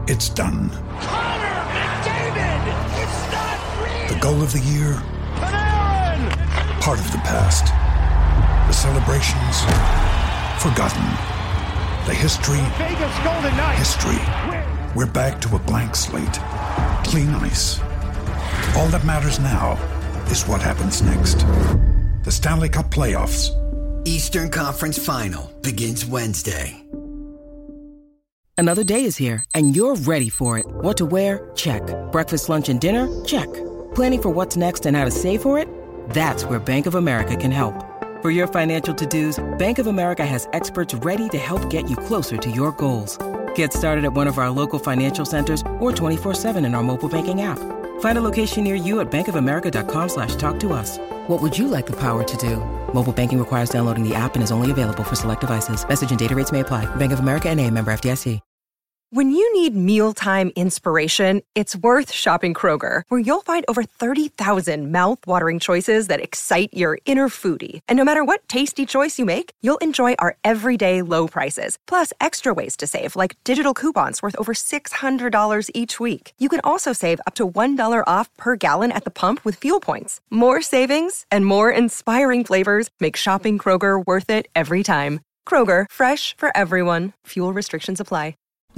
It's done. Connor McDavid! It's not real! The goal of the year? Panarin! Part of the past. The celebrations? Forgotten. The history? Vegas Golden Knights! History. We're back to a blank slate. Clean ice. All that matters now is what happens next. The Stanley Cup Playoffs. Eastern Conference Final begins Wednesday. Another day is here, and you're ready for it. What to wear? Check. Breakfast, lunch, and dinner? Check. Planning for what's next and how to save for it? That's where Bank of America can help. For your financial to-dos, Bank of America has experts ready to help get you closer to your goals. Get started at one of our local financial centers or 24/7 in our mobile banking app. Find a location near you at bankofamerica.com/talktous. What would you like the power to do? Mobile banking requires downloading the app and is only available for select devices. Message and data rates may apply. Bank of America N.A., member FDIC. When you need mealtime inspiration, it's worth shopping Kroger, where you'll find over 30,000 mouth-watering choices that excite your inner foodie. And no matter what tasty choice you make, you'll enjoy our everyday low prices, plus extra ways to save, like digital coupons worth over $600 each week. You can also save up to $1 off per gallon at the pump with fuel points. More savings and more inspiring flavors make shopping Kroger worth it every time. Kroger, fresh for everyone. Fuel restrictions apply.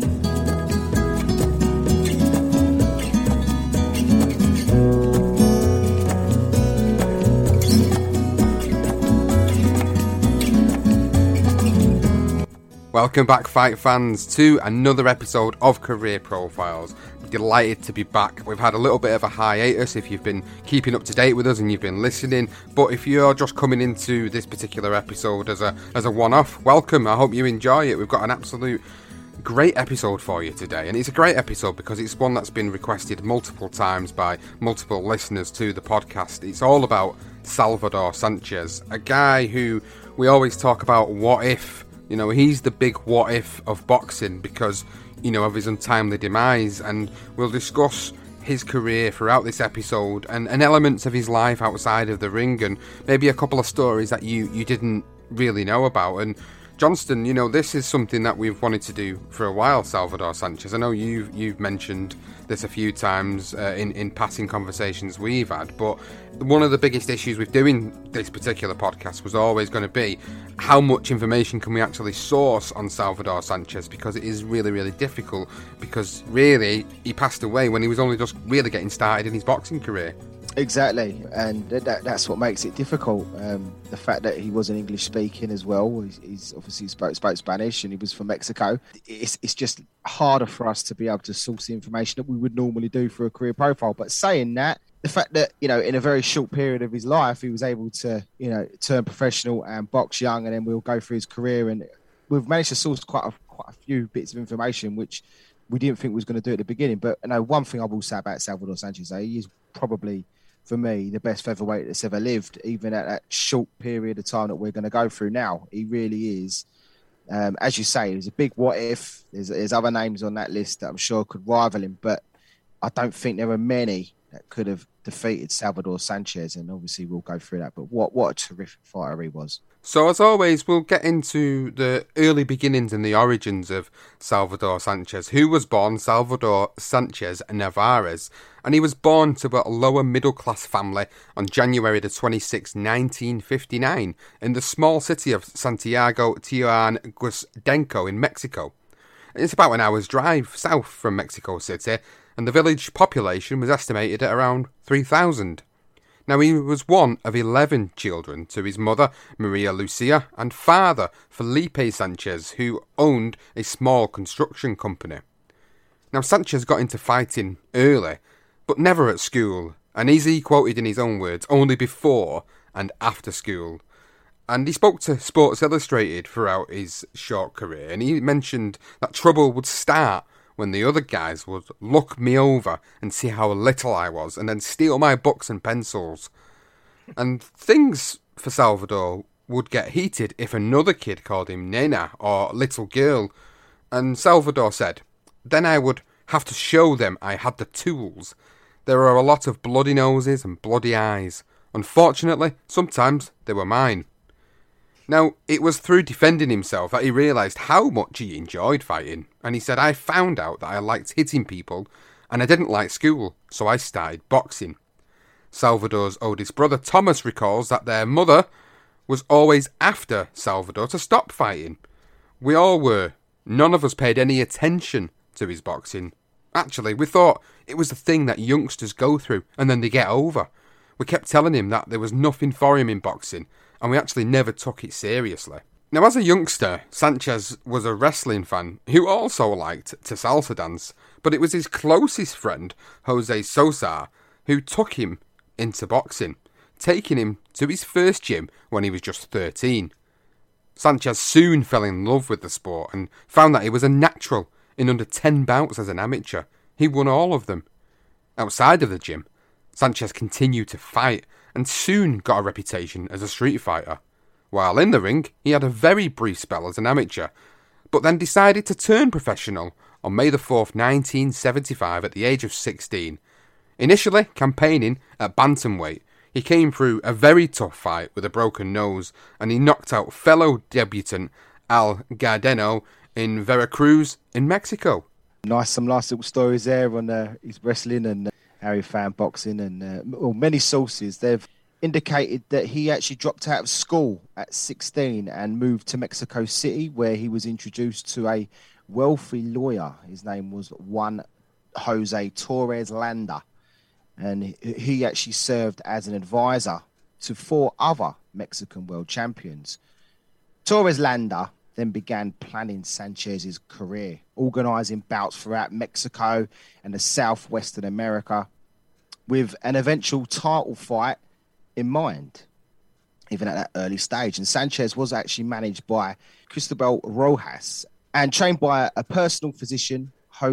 Welcome back, fight fans, to another episode of Career Profiles. Delighted to be back. We've had a little bit of a hiatus if you've been keeping up to date with us and you've been listening, but if you're just coming into this particular episode as a one-off, welcome. I hope you enjoy it. We've got an absolute great episode for you today, and it's a great episode because it's one that's been requested multiple times by multiple listeners to the podcast. It's all about Salvador Sanchez, a guy who we always talk about what if. You know, he's the big what if of boxing because, you know, of his untimely demise, and we'll discuss his career throughout this episode and elements of his life outside of the ring and maybe a couple of stories that you didn't really know about. And Johnston, you know, this is something that we've wanted to do for a while, Salvador Sanchez. I know you've mentioned this a few times in passing conversations we've had, but one of the biggest issues with doing this particular podcast was always going to be how much information can we actually source on Salvador Sanchez, because it is really, really difficult, because really he passed away when he was only just really getting started in his boxing career. Exactly, and that's what makes it difficult. The fact that he wasn't English speaking as well. He's obviously spoke Spanish, and he was from Mexico. It's just harder for us to be able to source the information that we would normally do for a career profile. But saying that, the fact that, you know, in a very short period of his life, he was able to, you know, turn professional and box young, and then we'll go through his career, and we've managed to source quite a few bits of information which we didn't think we was going to do at the beginning. But you know, one thing I will say about Salvador Sanchez, he is probably, for me, the best featherweight that's ever lived, even at that short period of time that we're going to go through now. He really is. As you say, there's a big what if. There's other names on that list that I'm sure could rival him, but I don't think there are many that could have defeated Salvador Sanchez, and obviously we'll go through that. But what a terrific fighter he was. So as always, we'll get into the early beginnings and the origins of Salvador Sanchez, who was born Salvador Sanchez Narvaez, and he was born to a lower middle class family on January the 26th, 1959, in the small city of Santiago Tijuanaguastenco in Mexico. It's about an hour's drive south from Mexico City, and the village population was estimated at around 3,000. Now, he was one of 11 children to his mother, Maria Lucia, and father, Felipe Sanchez, who owned a small construction company. Now, Sanchez got into fighting early, but never at school, and as he quoted in his own words, only before and after school. And he spoke to Sports Illustrated throughout his short career, and he mentioned that trouble would start when the other guys would look me over and see how little I was, and then steal my books and pencils. And things for Salvador would get heated if another kid called him Nena or little girl. And Salvador said, then I would have to show them I had the tools. There are a lot of bloody noses and bloody eyes. Unfortunately, sometimes they were mine. Now, it was through defending himself that he realised how much he enjoyed fighting, and he said, I found out that I liked hitting people, and I didn't like school, so I started boxing. Salvador's oldest brother Thomas recalls that their mother was always after Salvador to stop fighting. We all were. None of us paid any attention to his boxing. Actually, we thought it was the thing that youngsters go through and then they get over. We kept telling him that there was nothing for him in boxing, and we actually never took it seriously. Now, as a youngster, Sanchez was a wrestling fan who also liked to salsa dance, but it was his closest friend, Jose Sosa, who took him into boxing, taking him to his first gym when he was just 13. Sanchez soon fell in love with the sport and found that he was a natural. In under 10 bouts as an amateur, he won all of them. Outside of the gym, Sanchez continued to fight and soon got a reputation as a street fighter. While in the ring, he had a very brief spell as an amateur, but then decided to turn professional on May the 4th, 1975 at the age of 16. Initially campaigning at bantamweight, he came through a very tough fight with a broken nose, and he knocked out fellow debutant Al Gardeno in Veracruz in Mexico. Some nice little stories there on his wrestling and how he found boxing, and many sources they've indicated that he actually dropped out of school at 16 and moved to Mexico City, where he was introduced to a wealthy lawyer. His name was Juan Jose Torres Landa, and he actually served as an advisor to 4 other Mexican world champions. Torres Landa then began planning Sanchez's career, organising bouts throughout Mexico and the southwestern America, with an eventual title fight in mind, even at that early stage. And Sanchez was actually managed by Cristobal Rojas and trained by a personal physician,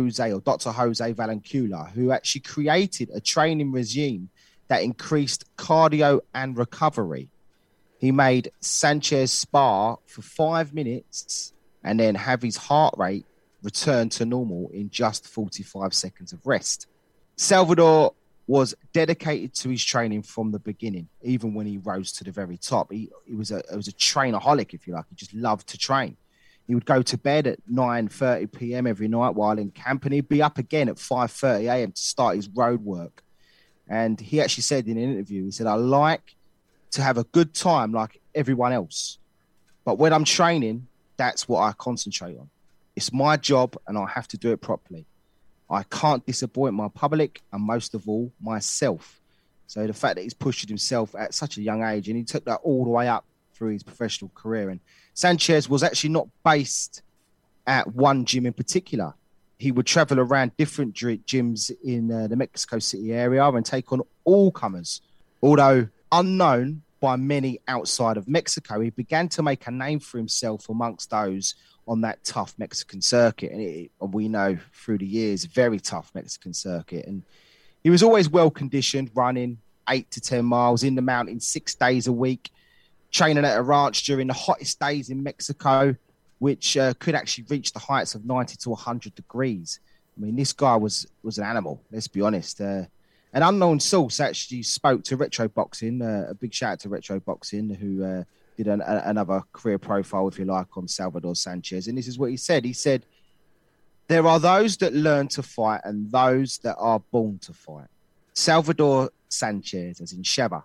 Dr. Jose Valancula, who actually created a training regime that increased cardio and recovery. He made Sanchez spar for 5 minutes and then have his heart rate return to normal in just 45 seconds of rest. Salvador was dedicated to his training from the beginning, even when he rose to the very top. He was a trainaholic, if you like. He just loved to train. He would go to bed at 9:30 p.m. every night while in camp, and he'd be up again at 5:30 a.m. to start his road work. And he actually said in an interview, he said, I like to have a good time like everyone else, but when I'm training, that's what I concentrate on. It's my job and I have to do it properly. I can't disappoint my public and most of all myself. So the fact that he's pushing himself at such a young age, and he took that all the way up through his professional career. And Sanchez was actually not based at one gym in particular. He would travel around different gyms in the Mexico City area and take on all comers. Although unknown by many outside of Mexico, he began to make a name for himself amongst those on that tough Mexican circuit. And we know through the years, very tough Mexican circuit. And he was always well conditioned, running 8 to 10 miles in the mountains 6 days a week, training at a ranch during the hottest days in Mexico, which could actually reach the heights of 90 to 100 degrees. I mean, this guy was an animal, let's be honest. An unknown source actually spoke to Retro Boxing, a big shout out to Retro Boxing, who did another career profile, if you like, on Salvador Sanchez. And this is what he said. He said, there are those that learn to fight and those that are born to fight. Salvador Sanchez, as in Sheva,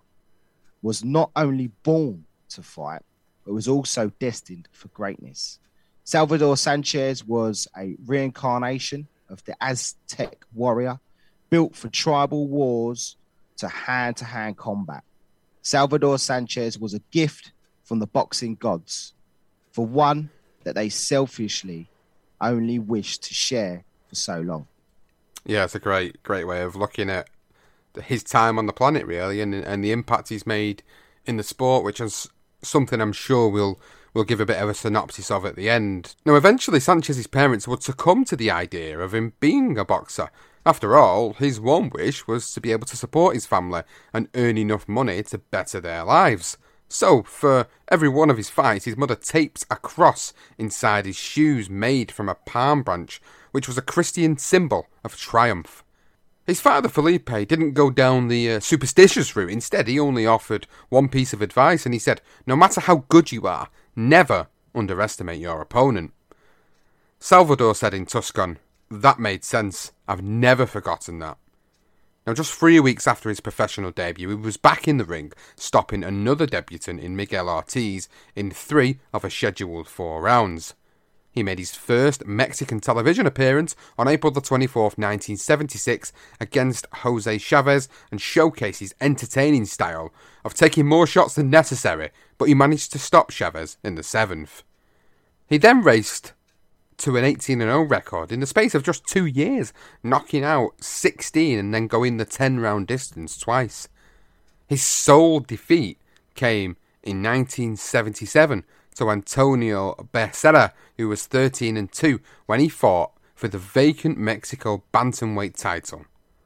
was not only born to fight, but was also destined for greatness. Salvador Sanchez was a reincarnation of the Aztec warrior, built for tribal wars to hand-to-hand combat. Salvador Sanchez was a gift from the boxing gods, for one that they selfishly only wished to share for so long. Yeah, it's a great way of looking at his time on the planet, really, and the impact he's made in the sport, which is something I'm sure we'll give a bit of a synopsis of at the end. Now, eventually, Sanchez's parents would succumb to the idea of him being a boxer. After all, his one wish was to be able to support his family and earn enough money to better their lives. So, for every one of his fights, his mother tapes a cross inside his shoes made from a palm branch, which was a Christian symbol of triumph. His father, Felipe, didn't go down the superstitious route. Instead, he only offered one piece of advice, and he said, no matter how good you are, Never underestimate your opponent. Salvador said in Tucson, "That made sense. I've never forgotten that." Now, just 3 weeks after his professional debut, he was back in the ring, stopping another debutant in Miguel Ortiz in 3 of a scheduled 4 rounds. He made his first Mexican television appearance on April the 24th, 1976 against Jose Chavez and showcased his entertaining style of taking more shots than necessary, but he managed to stop Chavez in the 7th. He then raced to an 18-0 record in the space of just 2 years, knocking out 16 and then going the 10-round distance twice. His sole defeat came in 1977 to Antonio Becerra, who was 13-2 when he fought for the vacant Mexico bantamweight title.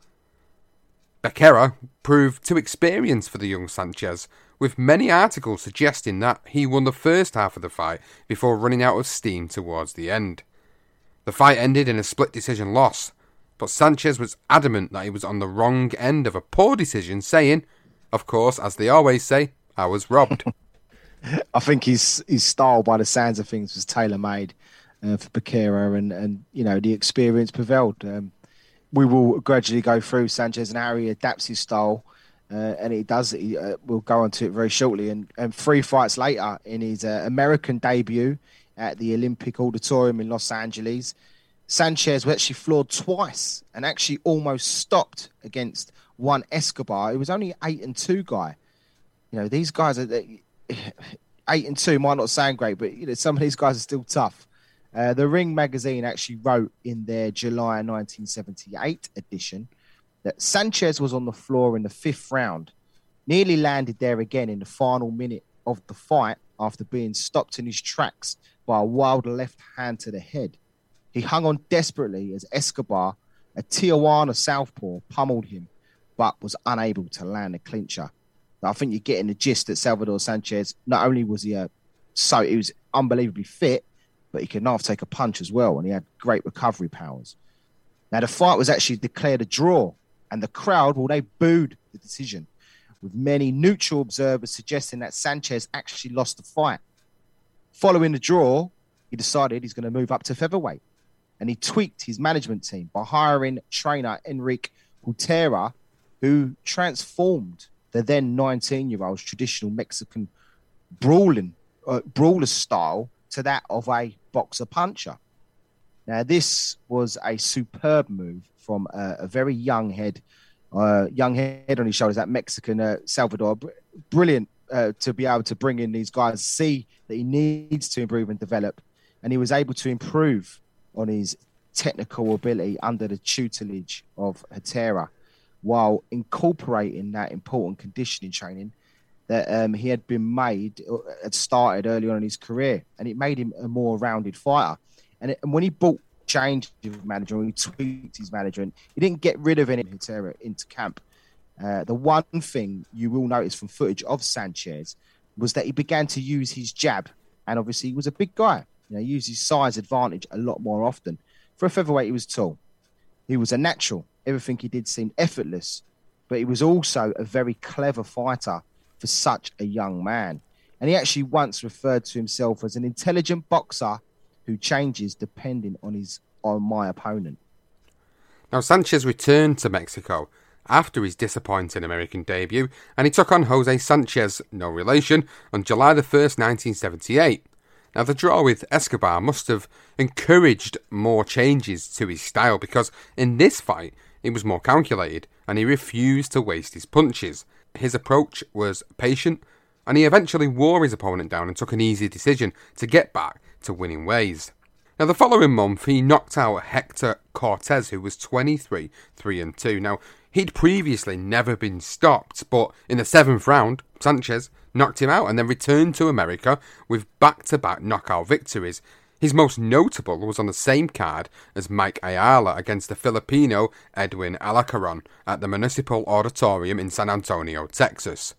Becerra proved too experienced for the young Sanchez, with many articles suggesting that he won the first half of the fight before running out of steam towards the end. The fight ended in a split decision loss, but Sanchez was adamant that he was on the wrong end of a poor decision, saying, "Of course, as they always say, I was robbed." I think his style, by the sounds of things, was tailor-made for Becerra, and the experience prevailed. We will gradually go through Sanchez and how he adapts his style, and he does. We'll go on to it very shortly. And 3 fights later, in his American debut at the Olympic Auditorium in Los Angeles, Sanchez was actually floored twice and actually almost stopped against one Escobar. He was only 8-2 guy. These guys are 8-2 might not sound great, but some of these guys are still tough. The Ring magazine actually wrote in their July 1978 edition that Sanchez was on the floor in the 5th round, nearly landed there again in the final minute of the fight after being stopped in his tracks by a wild left hand to the head. He hung on desperately as Escobar, a Tijuana southpaw, pummeled him, but was unable to land a clincher. I think you're getting the gist that Salvador Sanchez, not only was he he was unbelievably fit, but he could now take a punch as well, and he had great recovery powers. Now, the fight was actually declared a draw, and the crowd, they booed the decision, with many neutral observers suggesting that Sanchez actually lost the fight. Following the draw, he decided he's going to move up to featherweight, and he tweaked his management team by hiring trainer Enrique Hutera, who transformed the then 19-year-old's traditional Mexican brawler style to that of a boxer-puncher. Now, this was a superb move from a very young head on his shoulders, that Mexican Salvador. Brilliant to be able to bring in these guys, see that he needs to improve and develop, and he was able to improve on his technical ability under the tutelage of Hutera, while incorporating that important conditioning training that he had started early on in his career, and it made him a more rounded fighter. And when he changed his manager, when he tweaked his management, he didn't get rid of any Hutera into camp. The one thing you will notice from footage of Sanchez was that he began to use his jab, and obviously he was a big guy. He used his size advantage a lot more often. For a featherweight, he was tall. He was a natural. Everything he did seemed effortless, but he was also a very clever fighter for such a young man. And he actually once referred to himself as an intelligent boxer who changes depending on my opponent. Now, Sanchez returned to Mexico after his disappointing American debut, and he took on Jose Sanchez, no relation, on July the 1st, 1978. Now, the draw with Escobar must have encouraged more changes to his style, because in this fight, he was more calculated, and he refused to waste his punches. His approach was patient, and he eventually wore his opponent down and took an easy decision to get back to winning ways. Now, the following month, he knocked out Hector Cortez, who was 23, 3-2. Now, he'd previously never been stopped, but in the 7th round, Sanchez knocked him out and then returned to America with back-to-back knockout victories. His most notable was on the same card as Mike Ayala against the Filipino Edwin Alarcon at the Municipal Auditorium in San Antonio, Texas.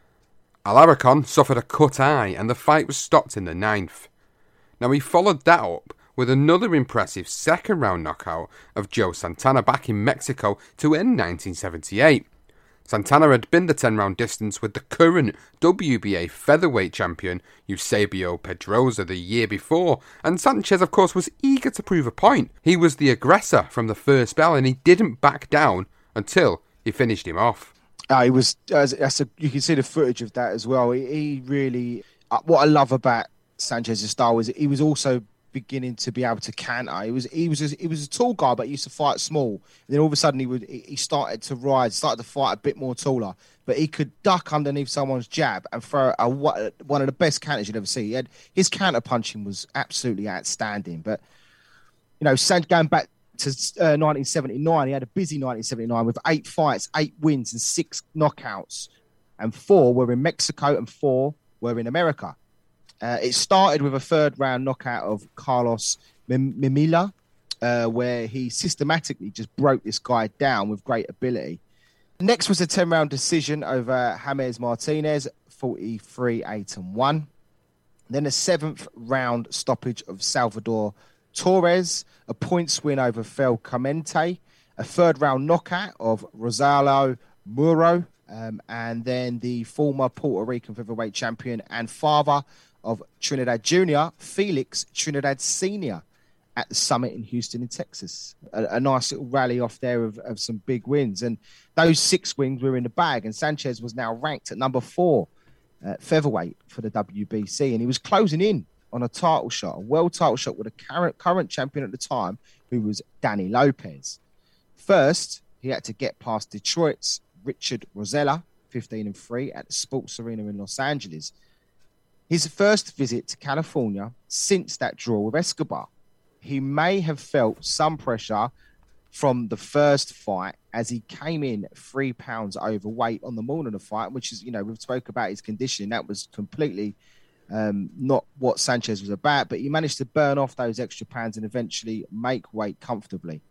Alarcon suffered a cut eye and the fight was stopped in the 9th. Now, he followed that up with another impressive second-round knockout of Joe Santana back in Mexico to end 1978. Santana had been the 10-round distance with the current WBA featherweight champion Eusebio Pedrosa the year before, and Sanchez of course was eager to prove a point. He was the aggressor from the first bell and he didn't back down until he finished him off. He was. You can see the footage of that as well. He really. What I love about Sanchez's style is he was also beginning to be able to counter. He was a tall guy, but he used to fight small. And then all of a sudden he started to rise, started to fight a bit more taller. But he could duck underneath someone's jab and throw one of the best counters you'd ever see. His counter punching was absolutely outstanding. But going back to 1979, he had a busy 1979 with 8 fights, 8 wins, and 6 knockouts, and 4 were in Mexico and 4 were in America. It started with a 3rd-round knockout of Carlos Mimila, where he systematically just broke this guy down with great ability. Next was a 10-round decision over James Martinez, 43-8-1. Then a 7th-round stoppage of Salvador Torres, a points win over Fel Clemente, a 3rd-round knockout of Rosalo Muro, and then the former Puerto Rican featherweight champion and father of Trinidad Jr., Felix Trinidad Sr., at the Summit in Houston in Texas. A nice little rally off there of some big wins. And those 6 wins were in the bag, and Sanchez was now ranked at number 4 featherweight for the WBC, and he was closing in on a title shot, a world title shot with a current champion at the time, who was Danny Lopez. First, he had to get past Detroit's Richard Rosella, 15-3, at the Sports Arena in Los Angeles. His first visit to California since that draw with Escobar. He may have felt some pressure from the first fight as he came in 3 pounds overweight on the morning of the fight, which is, we've spoke about his conditioning. That was completely not what Sanchez was about, but he managed to burn off those extra pounds and eventually make weight comfortably.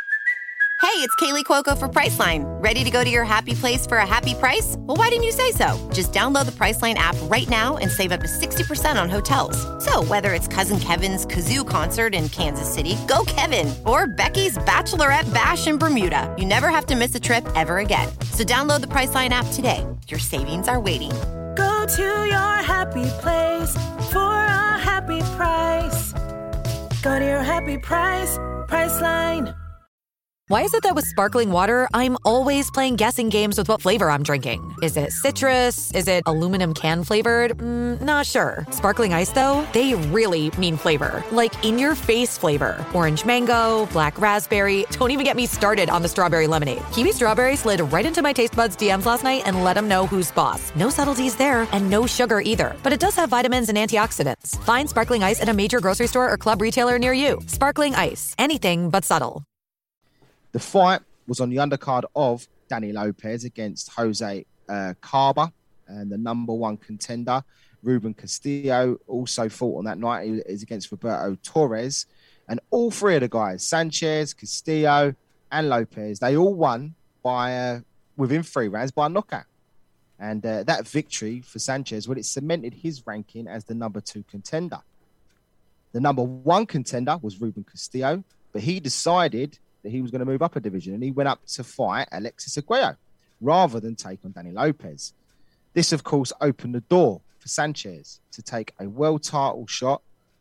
Hey, it's Kaylee Cuoco for Priceline. Ready to go to your happy place for a happy price? Well, why didn't you say so? Just download the Priceline app right now and save up to 60% on hotels. So whether it's Cousin Kevin's Kazoo Concert in Kansas City, go Kevin, or Becky's Bachelorette Bash in Bermuda, you never have to miss a trip ever again. So download the Priceline app today. Your savings are waiting. Go to your happy place for a happy price. Go to your happy price, Priceline. Why is it that with sparkling water, I'm always playing guessing games with what flavor I'm drinking? Is it citrus? Is it aluminum can flavored? Not sure. Sparkling ice, though, they really mean flavor. Like in-your-face flavor. Orange mango, black raspberry. Don't even get me started on the strawberry lemonade. Kiwi Strawberry slid right into my taste buds DMs last night and let them know who's boss. No subtleties there, and no sugar either. But it does have vitamins and antioxidants. Find sparkling ice at a major grocery store or club retailer near you. Sparkling ice. Anything but subtle. The fight was on the undercard of Danny Lopez against Jose Carba, and the number 1 contender, Ruben Castillo, also fought on that night. He is against Roberto Torres. And all 3 of the guys, Sanchez, Castillo, and Lopez, they all won by within 3 rounds by a knockout. And that victory for Sanchez, it cemented his ranking as the number 2 contender. The number 1 contender was Ruben Castillo, but he decided that he was going to move up a division, and he went up to fight Alexis Arguello rather than take on Danny Lopez. This, of course, opened the door for Sanchez to take a world title shot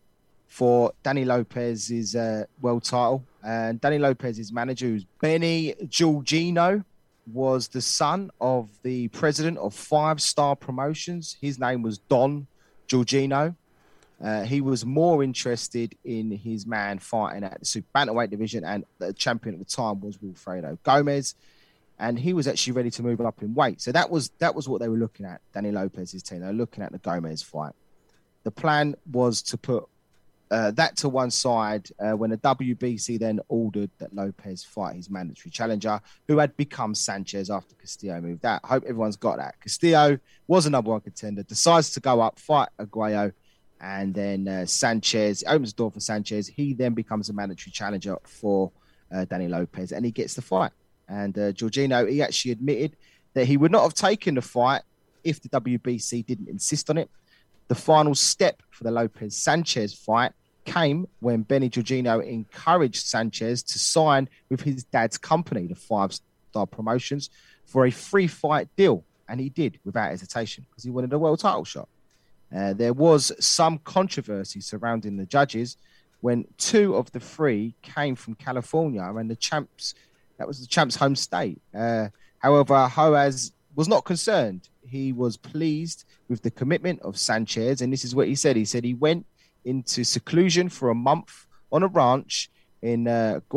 for Danny Lopez's world title. And Danny Lopez's manager, who's Benny Giorgino, was the son of the president of 5 Star Promotions. His name was Don Giorgino. He was more interested in his man fighting at the super bantamweight division, and the champion at the time was Wilfredo Gomez, and he was actually ready to move up in weight. So that was what they were looking at, Danny Lopez's team. They were looking at the Gomez fight. The plan was to put that to one side when the WBC then ordered that Lopez fight his mandatory challenger, who had become Sanchez after Castillo moved out. I hope everyone's got that. Castillo was a number 1 contender, decides to go up, fight Arguello, and then Sanchez opens the door for Sanchez. He then becomes a mandatory challenger for Danny Lopez, and he gets the fight. And Giorgino, he actually admitted that he would not have taken the fight if the WBC didn't insist on it. The final step for the Lopez-Sanchez fight came when Benny Giorgino encouraged Sanchez to sign with his dad's company, the 5 Star Promotions, for a free fight deal. And he did without hesitation because he wanted a world title shot. There was some controversy surrounding the judges when 2 of the 3 came from California and that was the champ's home state. However, Joaz was not concerned. He was pleased with the commitment of Sanchez. And this is what he said. He said he went into seclusion for a month on a ranch in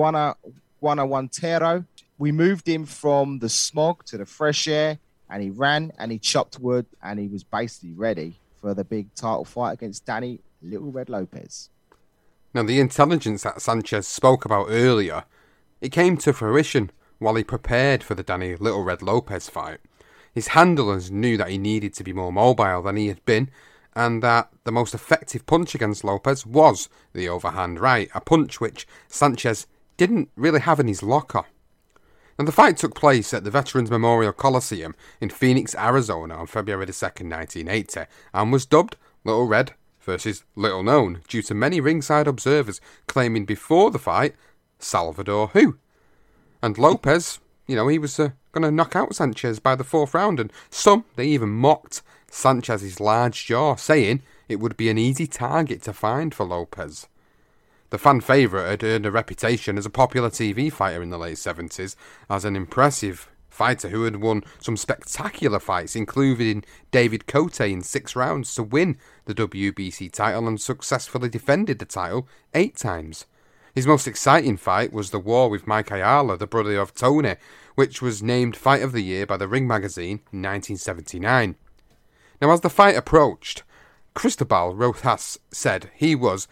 Guanajuato. We moved him from the smog to the fresh air, and he ran and he chopped wood, and he was basically ready for the big title fight against Danny Little Red Lopez. Now, the intelligence that Sanchez spoke about earlier, it came to fruition while he prepared for the Danny Little Red Lopez fight. His handlers knew that he needed to be more mobile than he had been, and that the most effective punch against Lopez was the overhand right, a punch which Sanchez didn't really have in his locker. Now, the fight took place at the Veterans Memorial Coliseum in Phoenix, Arizona on February 2nd, 1980, and was dubbed Little Red versus Little Known due to many ringside observers claiming before the fight, Salvador who? And Lopez, he was going to knock out Sanchez by the 4th round, and they even mocked Sanchez's large jaw, saying it would be an easy target to find for Lopez. The fan favourite had earned a reputation as a popular TV fighter in the late 70s, as an impressive fighter who had won some spectacular fights, including David Cote in 6 rounds to win the WBC title and successfully defended the title 8 times. His most exciting fight was the war with Mike Ayala, the brother of Tony, which was named Fight of the Year by the Ring magazine in 1979. Now, as the fight approached, Cristobal Rojas said he was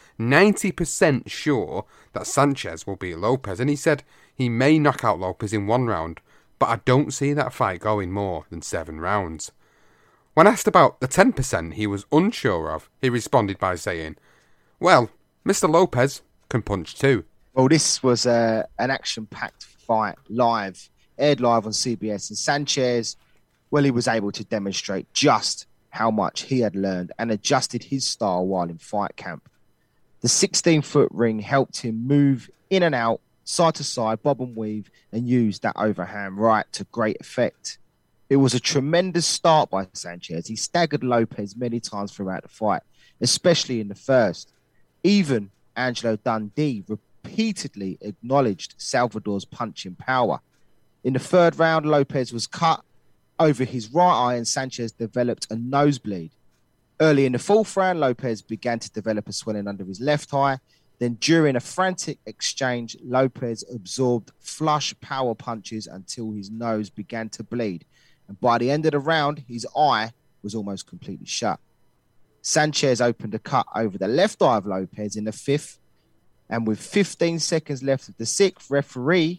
90% sure that Sanchez will beat Lopez, and he said he may knock out Lopez in 1 round, but I don't see that fight going more than 7 rounds. When asked about the 10% he was unsure of, he responded by saying, "Well, Mr. Lopez can punch too." Well, this was an action-packed fight, aired live on CBS, and Sanchez, he was able to demonstrate just how much he had learned and adjusted his style while in fight camp. The 16-foot ring helped him move in and out, side to side, bob and weave, and use that overhand right to great effect. It was a tremendous start by Sanchez. He staggered Lopez many times throughout the fight, especially in the first. Even Angelo Dundee repeatedly acknowledged Salvador's punching power. In the 3rd round, Lopez was cut over his right eye and Sanchez developed a nosebleed. Early in the 4th round, Lopez began to develop a swelling under his left eye. Then during a frantic exchange, Lopez absorbed flush power punches until his nose began to bleed. And by the end of the round, his eye was almost completely shut. Sanchez opened a cut over the left eye of Lopez in the 5th. And with 15 seconds left of the 6th, referee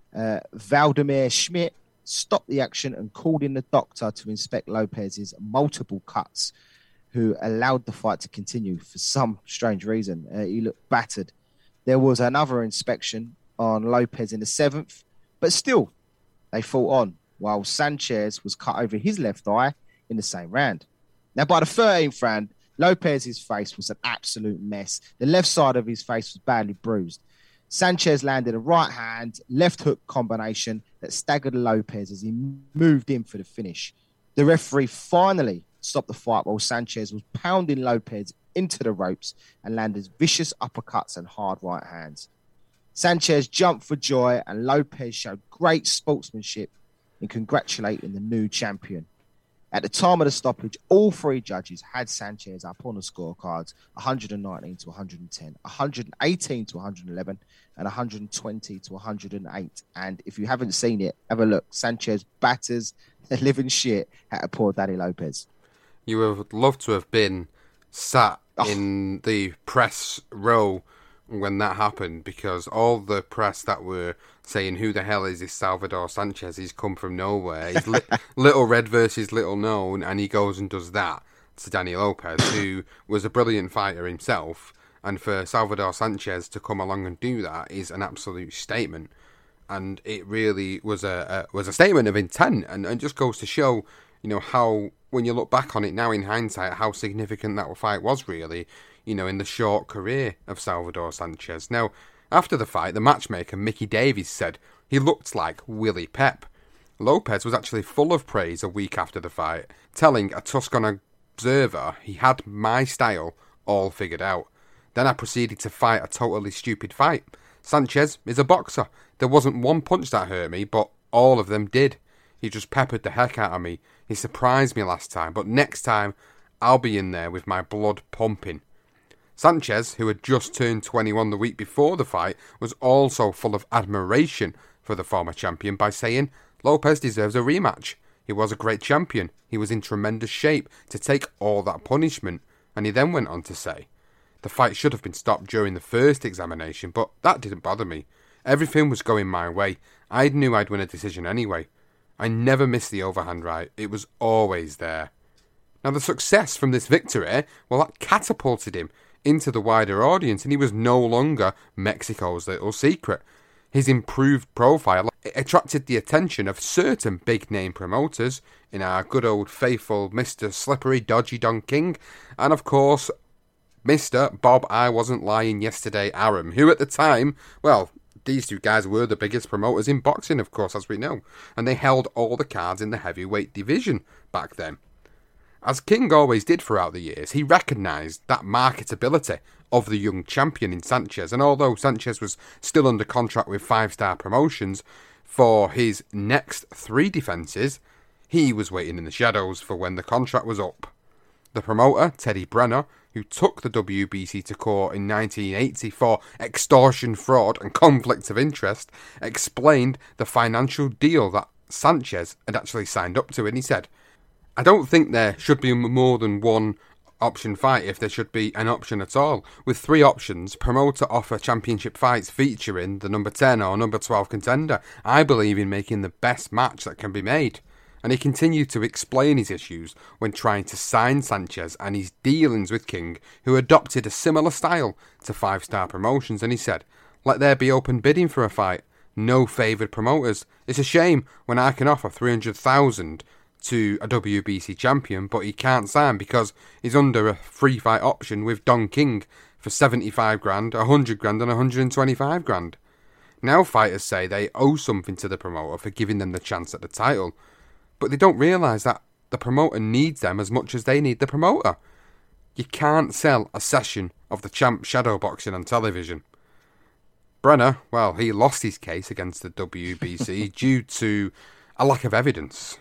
Valdemar Schmidt stopped the action and called in the doctor to inspect Lopez's multiple cuts, who allowed the fight to continue for some strange reason. He looked battered. There was another inspection on Lopez in the 7th, but still, they fought on, while Sanchez was cut over his left eye in the same round. Now, by the 13th round, Lopez's face was an absolute mess. The left side of his face was badly bruised. Sanchez landed a right hand, left hook combination that staggered Lopez as he moved in for the finish. The referee finally stopped the fight while Sanchez was pounding Lopez into the ropes and landed vicious uppercuts and hard right hands. Sanchez jumped for joy and Lopez showed great sportsmanship in congratulating the new champion. At the time of the stoppage, all 3 judges had Sanchez up on the scorecards, 119 to 110, 118 to 111, and 120 to 108. And if you haven't seen it, have a look. Sanchez batters the living shit out of poor Danny Lopez. You would love to have been sat in the press row when that happened, because all the press that were saying, who the hell is this Salvador Sanchez? He's come from nowhere. He's Little Red versus Little Known, and he goes and does that to Danny Lopez, who was a brilliant fighter himself. And for Salvador Sanchez to come along and do that is an absolute statement. And it really was a statement of intent, and just goes to show, how, when you look back on it now in hindsight, how significant that fight was really, in the short career of Salvador Sanchez. Now, after the fight, the matchmaker, Mickey Davies, said he looked like Willie Pep. Lopez was actually full of praise a week after the fight, telling a Tuscan observer he had my style all figured out. Then I proceeded to fight a totally stupid fight. Sanchez is a boxer. There wasn't one punch that hurt me, but all of them did. He just peppered the heck out of me. He surprised me last time, but next time I'll be in there with my blood pumping. Sanchez, who had just turned 21 the week before the fight, was also full of admiration for the former champion by saying, Lopez deserves a rematch. He was a great champion. He was in tremendous shape to take all that punishment. And he then went on to say, the fight should have been stopped during the first examination, but that didn't bother me. Everything was going my way. I knew I'd win a decision anyway. I never missed the overhand right. It was always there. Now the success from this victory, well, that catapulted him into the wider audience, and he was no longer Mexico's little secret. His improved profile attracted the attention of certain big-name promoters in our good old faithful Mr. Slippery Dodgy Don King, and of course, Mr. Bob I Wasn't Lying Yesterday Arum, who at the time, well, these two guys were the biggest promoters in boxing, of course, as we know, and they held all the cards in the heavyweight division back then. As King always did throughout the years, he recognised that marketability of the young champion in Sanchez, and although Sanchez was still under contract with 5-Star Promotions for his next 3 defences, he was waiting in the shadows for when the contract was up. The promoter, Teddy Brenner, who took the WBC to court in 1980 for extortion, fraud and conflict of interest, explained the financial deal that Sanchez had actually signed up to, and he said, I don't think there should be more than one option fight, if there should be an option at all. With 3 options, promoter offer championship fights featuring the number 10 or number 12 contender. I believe in making the best match that can be made. And he continued to explain his issues when trying to sign Sanchez and his dealings with King, who adopted a similar style to 5-Star Promotions, and he said, let there be open bidding for a fight. No favoured promoters. It's a shame when I can offer $300,000 to a WBC champion, but he can't sign because he's under a free fight option with Don King for $75,000, $100,000 and $125,000. Now fighters say they owe something to the promoter for giving them the chance at the title, but they don't realise that the promoter needs them as much as they need the promoter. You can't sell a session of the champ shadowboxing on television. Brenner, well, he lost his case against the WBC due to a lack of evidence.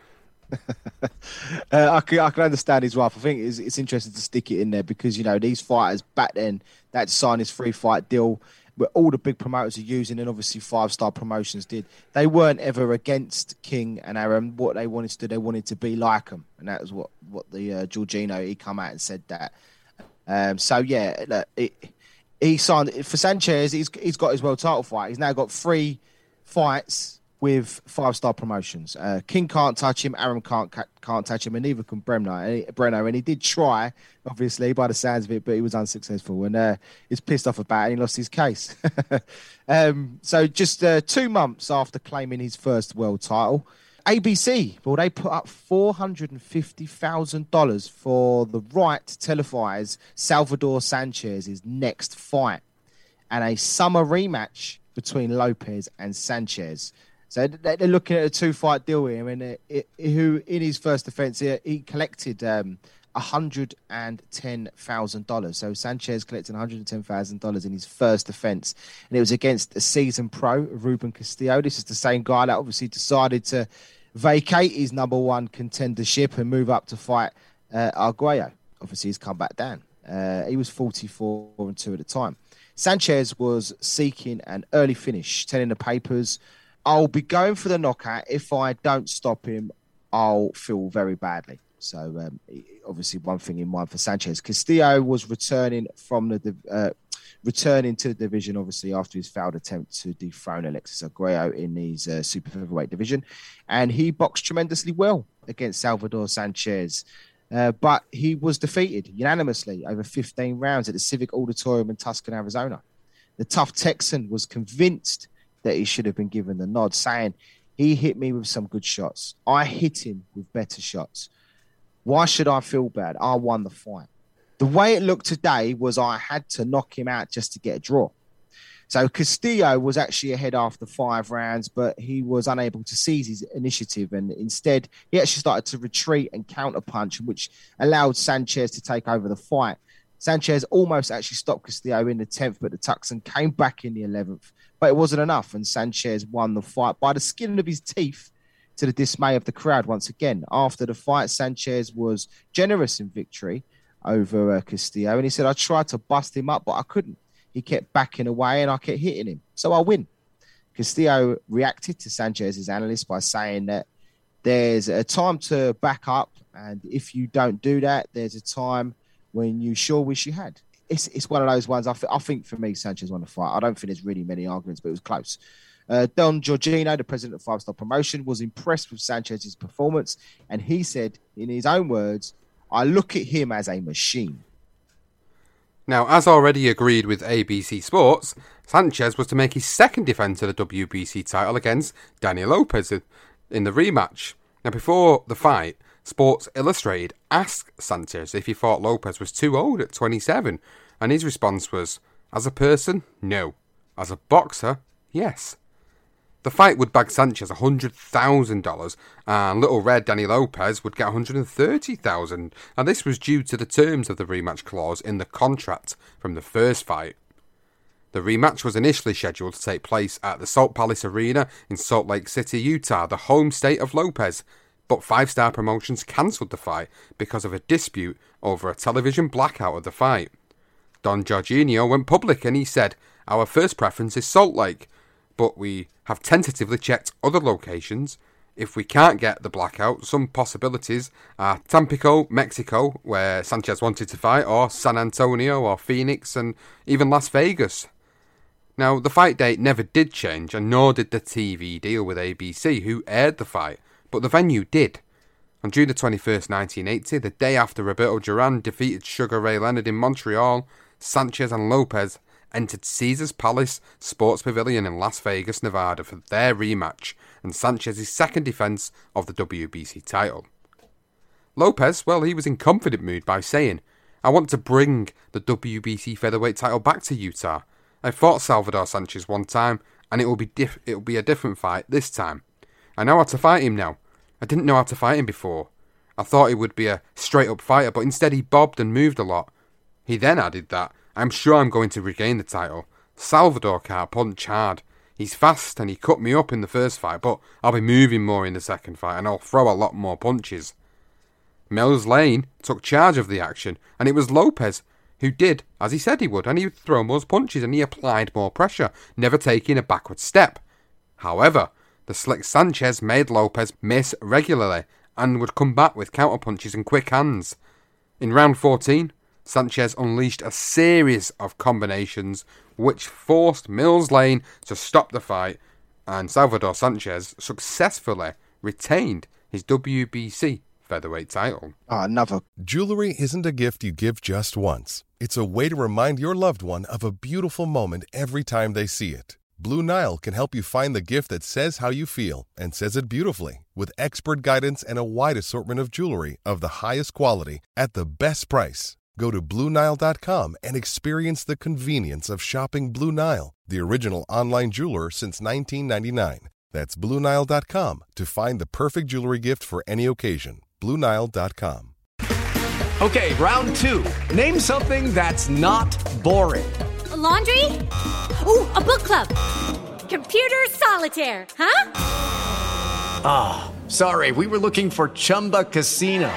I can understand his wife. I think it's interesting to stick it in there because, you know, these fighters back then, they had to sign this free fight deal where all the big promoters are using, and obviously 5-Star Promotions did. They weren't ever against King and Arum. What they wanted to do, they wanted to be like them, and that was what the Jorginho, he come out and said that. So yeah, look, he signed for Sanchez. He's got his world title fight. He's now got 3 fights with 5-Star Promotions. King can't touch him, Arum can't touch him, and neither can Brenner. And he did try, obviously, by the sounds of it, but he was unsuccessful. And he's pissed off about it, and he lost his case. So just 2 months after claiming his first world title, ABC, well, they put up $450,000 for the right to televise Salvador Sanchez's next fight and a summer rematch between Lopez and Sanchez. So they're looking at a 2-fight deal here, and who in his first defence he collected $110,000. So Sanchez collected $110,000 in his first defence, and it was against a seasoned pro, Ruben Castillo. This is the same guy that obviously decided to vacate his number 1 contendership and move up to fight Arguello. Obviously, he's come back down. He was 44-2 at the time. Sanchez was seeking an early finish, telling the papers, I'll be going for the knockout. If I don't stop him, I'll feel very badly. So obviously one thing in mind for Sanchez. Castillo was returning to the division, obviously, after his failed attempt to dethrone Alexis Arguello in his super featherweight division. And he boxed tremendously well against Salvador Sanchez. But he was defeated unanimously over 15 rounds at the Civic Auditorium in Tucson, Arizona. The tough Texan was convinced that he should have been given the nod, saying, he hit me with some good shots. I hit him with better shots. Why should I feel bad? I won the fight. The way it looked today was I had to knock him out just to get a draw. So Castillo was actually ahead after 5 rounds, but he was unable to seize his initiative. And instead, he actually started to retreat and counterpunch, which allowed Sanchez to take over the fight. Sanchez almost actually stopped Castillo in the 10th, but the Tucson came back in the 11th. But it wasn't enough, and Sanchez won the fight by the skin of his teeth, to the dismay of the crowd once again. After the fight, Sanchez was generous in victory over Castillo, and he said, I tried to bust him up, but I couldn't. He kept backing away, and I kept hitting him, so I win. Castillo reacted to Sanchez's analyst by saying that there's a time to back up, and if you don't do that, there's a time when you sure wish you had. It's one of those ones. I think for me, Sanchez won the fight. I don't think there's really many arguments, but it was close. Don Giorgino, the president of Five Star Promotion, was impressed with Sanchez's performance, and he said, in his own words, I look at him as a machine. Now, as already agreed with ABC Sports, Sanchez was to make his second defence of the WBC title against Danny Lopez in the rematch. Now, before the fight, Sports Illustrated asked Sanchez if he thought Lopez was too old at 27, and his response was, as a person, no. As a boxer, yes. The fight would bag Sanchez $100,000, and Little Red Danny Lopez would get $130,000, and this was due to the terms of the rematch clause in the contract from the first fight. The rematch was initially scheduled to take place at the Salt Palace Arena in Salt Lake City, Utah, the home state of Lopez, but Five Star Promotions cancelled the fight because of a dispute over a television blackout of the fight. Don Giorgino went public and he said, our first preference is Salt Lake, but we have tentatively checked other locations. If we can't get the blackout, some possibilities are Tampico, Mexico, where Sanchez wanted to fight, or San Antonio, or Phoenix, and even Las Vegas. Now, the fight date never did change, and nor did the TV deal with ABC, who aired the fight, but the venue did. On June the 21st, 1980, the day after Roberto Duran defeated Sugar Ray Leonard in Montreal, Sanchez and Lopez entered Caesars Palace Sports Pavilion in Las Vegas, Nevada for their rematch and Sanchez's second defence of the WBC title. Lopez, well, he was in confident mood by saying, I want to bring the WBC featherweight title back to Utah. I fought Salvador Sanchez one time and it will be a different fight this time. I know how to fight him now. I didn't know how to fight him before. I thought he would be a straight up fighter, but instead he bobbed and moved a lot. He then added that, I'm sure I'm going to regain the title. Salvador can't punch hard. He's fast and he cut me up in the first fight, but I'll be moving more in the second fight and I'll throw a lot more punches. Mills Lane took charge of the action, and it was Lopez who did as he said he would, and he would throw more punches and he applied more pressure, never taking a backward step. However, the slick Sanchez made Lopez miss regularly and would come back with counterpunches and quick hands. In round 14, Sanchez unleashed a series of combinations which forced Mills Lane to stop the fight, and Salvador Sanchez successfully retained his WBC featherweight title. Another. Jewelry isn't a gift you give just once. It's a way to remind your loved one of a beautiful moment every time they see it. Blue Nile can help you find the gift that says how you feel and says it beautifully, with expert guidance and a wide assortment of jewelry of the highest quality at the best price. Go to BlueNile.com and experience the convenience of shopping Blue Nile, the original online jeweler since 1999. That's BlueNile.com to find the perfect jewelry gift for any occasion. BlueNile.com. Okay, round two. Name something that's not boring. A laundry? Ooh, a book club. Computer solitaire, huh? Ah, sorry, we were looking for Chumba Casino.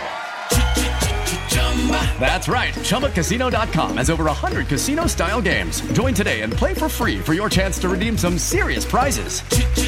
That's right. ChumbaCasino.com has over 100 casino-style games. Join today and play for free for your chance to redeem some serious prizes.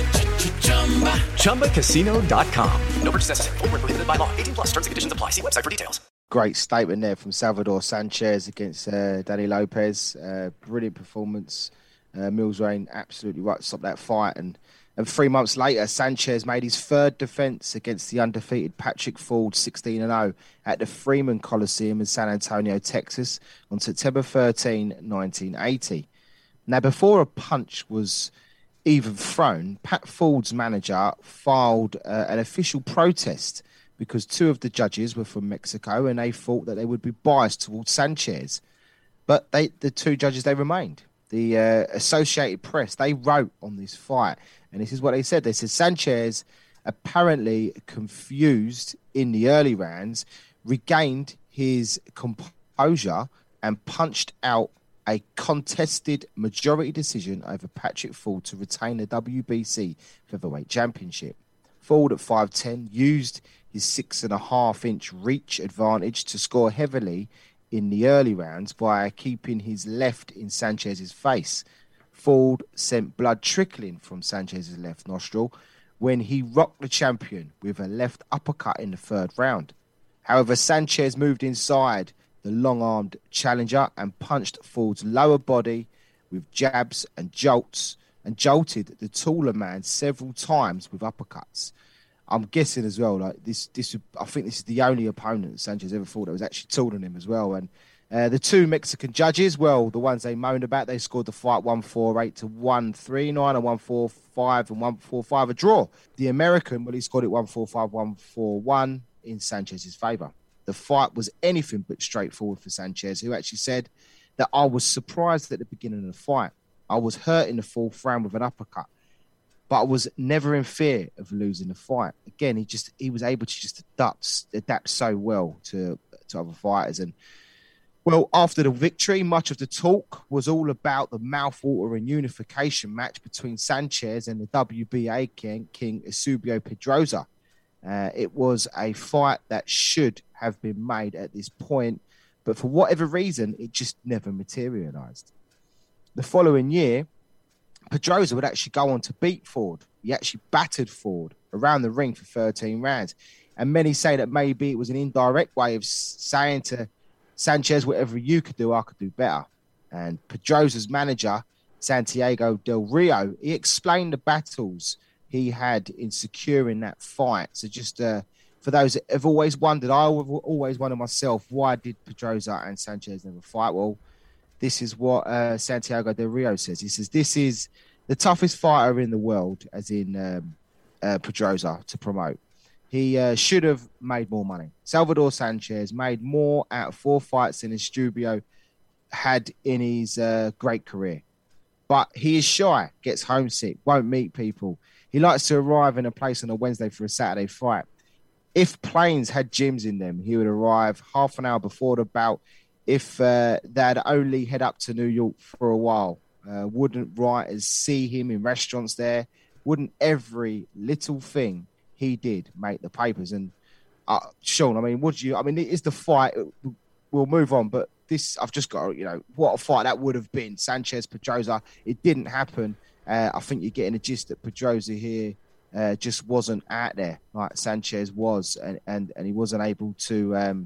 ChumbaCasino.com. No purchase necessary. Void where prohibited by law. 18 plus. Terms and conditions apply. See website for details. Great statement there from Salvador Sanchez against Danny Lopez. Brilliant performance. Mills Lane absolutely right to stop that fight. And 3 months later, Sanchez made his third defense against the undefeated Patrick Ford, 16-0, at the Freeman Coliseum in San Antonio, Texas, on September 13, 1980. Now, before a punch was even thrown, Pat Ford's manager filed an official protest because 2 of the judges were from Mexico and they thought that they would be biased towards Sanchez. But the 2 judges, they remained. The Associated Press, they wrote on this fight, and this is what they said. They said Sanchez, apparently confused in the early rounds, regained his composure and punched out a contested majority decision over Patrick Ford to retain the WBC Featherweight Championship. Ford at 5'10" used his 6.5-inch reach advantage to score heavily in the early rounds by keeping his left in Sanchez's face. Ford sent blood trickling from Sanchez's left nostril when he rocked the champion with a left uppercut in the third round. However, Sanchez moved inside the long-armed challenger and punched Ford's lower body with jabs and jolts and jolted the taller man several times with uppercuts. I'm guessing as well, like this. I think this is the only opponent Sanchez ever fought that was actually taller than him as well. And the two Mexican judges, well, the ones they moaned about, they scored the fight 148 to 139 and 145 and 145 a draw. The American, well, he scored it 145, 141 in Sanchez's favour. The fight was anything but straightforward for Sanchez, who actually said that I was surprised at the beginning of the fight. I was hurt in the fourth round with an uppercut, but I was never in fear of losing the fight. Again, he was able to just adapt so well to other fighters. And well, after the victory, much of the talk was all about the mouth-watering unification match between Sanchez and the WBA king Eusebio Pedrosa. It was a fight that should have been made at this point, but for whatever reason, it just never materialized. The following year, Pedrosa would actually go on to beat Ford. He actually battered Ford around the ring for 13 rounds. And many say that maybe it was an indirect way of saying to Sanchez, whatever you could do, I could do better. And Pedrosa's manager, Santiago Del Rio, he explained the battles he had in securing that fight. So just for those that have always wondered, I always wondered myself, why did Pedrosa and Sanchez never fight? Well, this is what Santiago Del Rio says. He says, this is the toughest fighter in the world, as in Pedrosa, to promote. He should have made more money. Salvador Sanchez made more out of 4 fights than Eusebio had in his great career. But he is shy, gets homesick, won't meet people. He likes to arrive in a place on a Wednesday for a Saturday fight. If planes had gyms in them, he would arrive half an hour before the bout. If they'd only head up to New York for a while, wouldn't writers see him in restaurants there? Wouldn't every little thing he did make the papers? And Sean, I mean, it is the fight. We'll move on, but this, I've just got, what a fight that would have been. Sanchez, Pedrosa, it didn't happen. I think you're getting a gist that Pedrosa here just wasn't out there like Sanchez was, and he wasn't able to,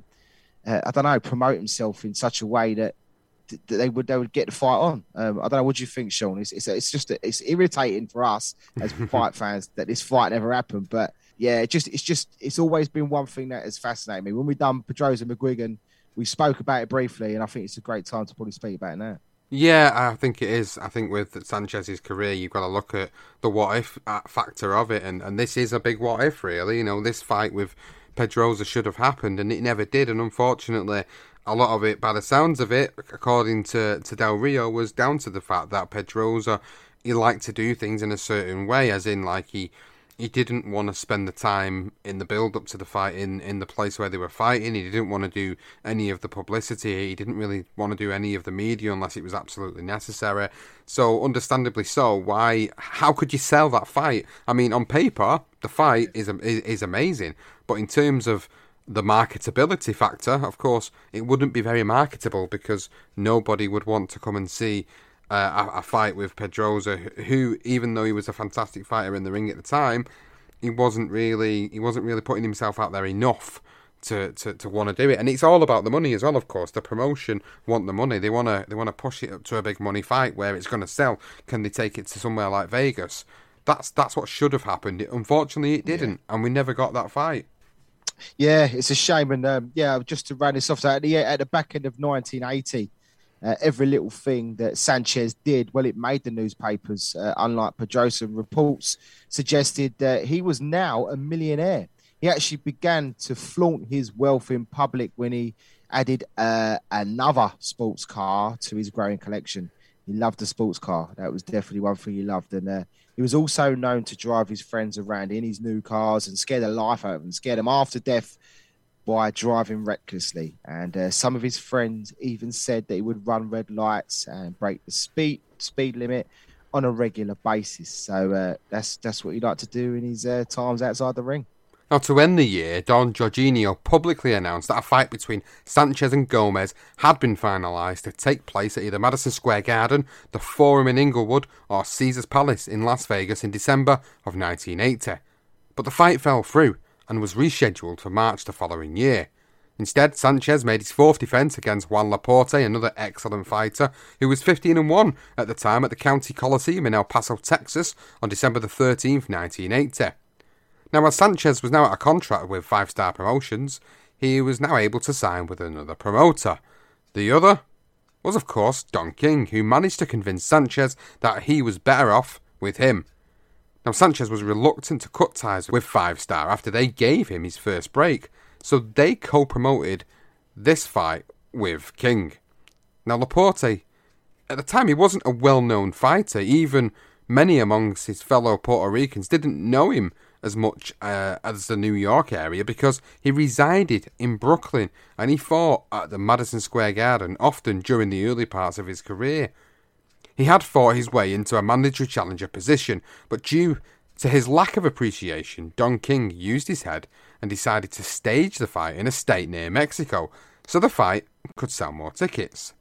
promote himself in such a way that they would get the fight on. I don't know. What do you think, Sean? It's irritating for us as fight fans that this fight never happened. But yeah, it's always been one thing that has fascinated me. When we done Pedrosa McGuigan, we spoke about it briefly, and I think it's a great time to probably speak about it now. Yeah, I think it is. I think with Sanchez's career, you've got to look at the what-if factor of it, and this is a big what-if, really. This fight with Pedrosa should have happened, and it never did, and unfortunately, a lot of it, by the sounds of it, according to Del Rio, was down to the fact that Pedrosa, he liked to do things in a certain way, as in, like, he didn't want to spend the time in the build-up to the fight in the place where they were fighting. He didn't want to do any of the publicity. He didn't really want to do any of the media unless it was absolutely necessary. So, understandably so, how could you sell that fight? I mean, on paper, the fight is amazing. But in terms of the marketability factor, of course, it wouldn't be very marketable because nobody would want to come and see a fight with Pedrosa, who, even though he was a fantastic fighter in the ring at the time, he wasn't really putting himself out there enough to want to do it. And it's all about the money as well, of course. The promotion want the money. They want to push it up to a big money fight where it's going to sell. Can they take it to somewhere like Vegas? That's what should have happened. Unfortunately, it didn't, and we never got that fight. Yeah, it's a shame. And just to round this off, at the back end of 1980. Every little thing that Sanchez did, well, it made the newspapers. Unlike Pedrosa, reports suggested that he was now a millionaire. He actually began to flaunt his wealth in public when he added another sports car to his growing collection. He loved the sports car. That was definitely one thing he loved. And he was also known to drive his friends around in his new cars and scare the life out of them, scare them after death by driving recklessly. And some of his friends even said that he would run red lights and break the speed limit on a regular basis. So that's what he'd like to do in his times outside the ring. Now, to end the year, Don Jorginho publicly announced that a fight between Sanchez and Gomez had been finalised to take place at either Madison Square Garden, the Forum in Inglewood, or Caesars Palace in Las Vegas in December of 1980. But the fight fell through and was rescheduled for March the following year. Instead, Sanchez made his fourth defence against Juan Laporte, another excellent fighter, who was 15-1 at the time at the County Coliseum in El Paso, Texas, on December the 13th, 1980. Now, as Sanchez was now out of contract with 5 Star Promotions, he was now able to sign with another promoter. The other was, of course, Don King, who managed to convince Sanchez that he was better off with him. Now, Sanchez was reluctant to cut ties with 5 Star after they gave him his first break, so they co-promoted this fight with King. Now, Laporte, at the time, he wasn't a well-known fighter. Even many amongst his fellow Puerto Ricans didn't know him as much as the New York area because he resided in Brooklyn and he fought at the Madison Square Garden often during the early parts of his career. He had fought his way into a mandatory challenger position, but due to his lack of appreciation, Don King used his head and decided to stage the fight in a state near Mexico so the fight could sell more tickets.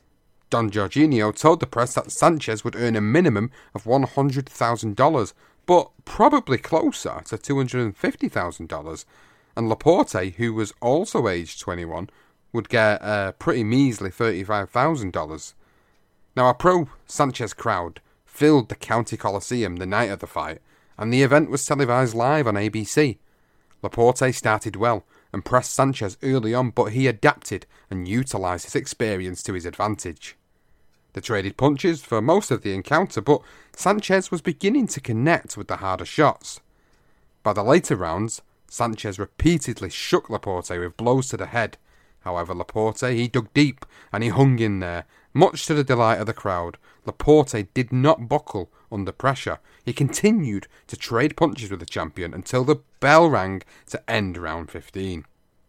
Don Jorginho told the press that Sanchez would earn a minimum of $100,000, but probably closer to $250,000, and Laporte, who was also aged 21, would get a pretty measly $35,000. Now, a pro-Sanchez crowd filled the County Coliseum the night of the fight, and the event was televised live on ABC. Laporte started well and pressed Sanchez early on, but he adapted and utilised his experience to his advantage. They traded punches for most of the encounter, but Sanchez was beginning to connect with the harder shots. By the later rounds, Sanchez repeatedly shook Laporte with blows to the head. However, Laporte, he dug deep and he hung in there. Much to the delight of the crowd, Laporte did not buckle under pressure. He continued to trade punches with the champion until the bell rang to end round 15.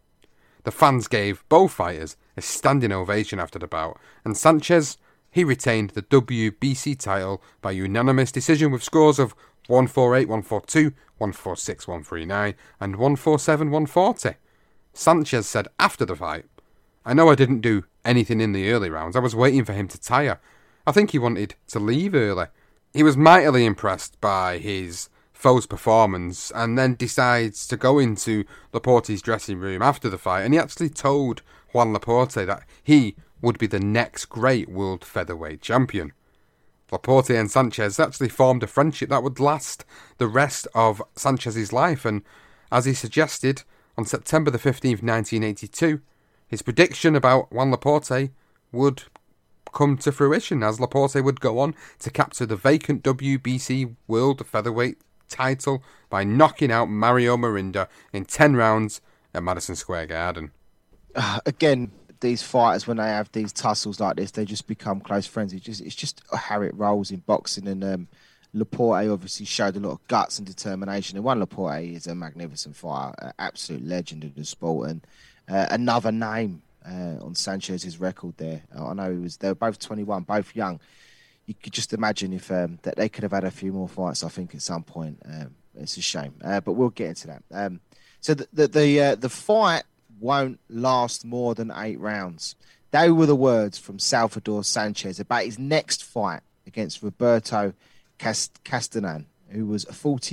The fans gave both fighters a standing ovation after the bout, and Sanchez, he retained the WBC title by unanimous decision with scores of 148, 142, 146, 139 and 147, 140. Sanchez said after the fight, "I know I didn't do anything in the early rounds. I was waiting for him to tire. I think he wanted to leave early." He was mightily impressed by his foe's performance and then decides to go into Laporte's dressing room after the fight, and he actually told Juan Laporte that he would be the next great world featherweight champion. Laporte and Sanchez actually formed a friendship that would last the rest of Sanchez's life, and as he suggested, on September the 15th, 1982, his prediction about Juan Laporte would come to fruition, as Laporte would go on to capture the vacant WBC World Featherweight title by knocking out Mario Marinda in 10 rounds at Madison Square Garden. Again, these fighters, when they have these tussles like this, they just become close friends. It's just how it rolls in boxing. And Laporte obviously showed a lot of guts and determination. And Juan Laporte is a magnificent fighter, an absolute legend of the sport, and another name on Sanchez's record there. I know they were both 21, both young. You could just imagine if that they could have had a few more fights, I think, at some point. It's a shame, but we'll get into that. So the fight won't last more than 8 rounds. They were the words from Salvador Sanchez about his next fight against Roberto Castañón, who was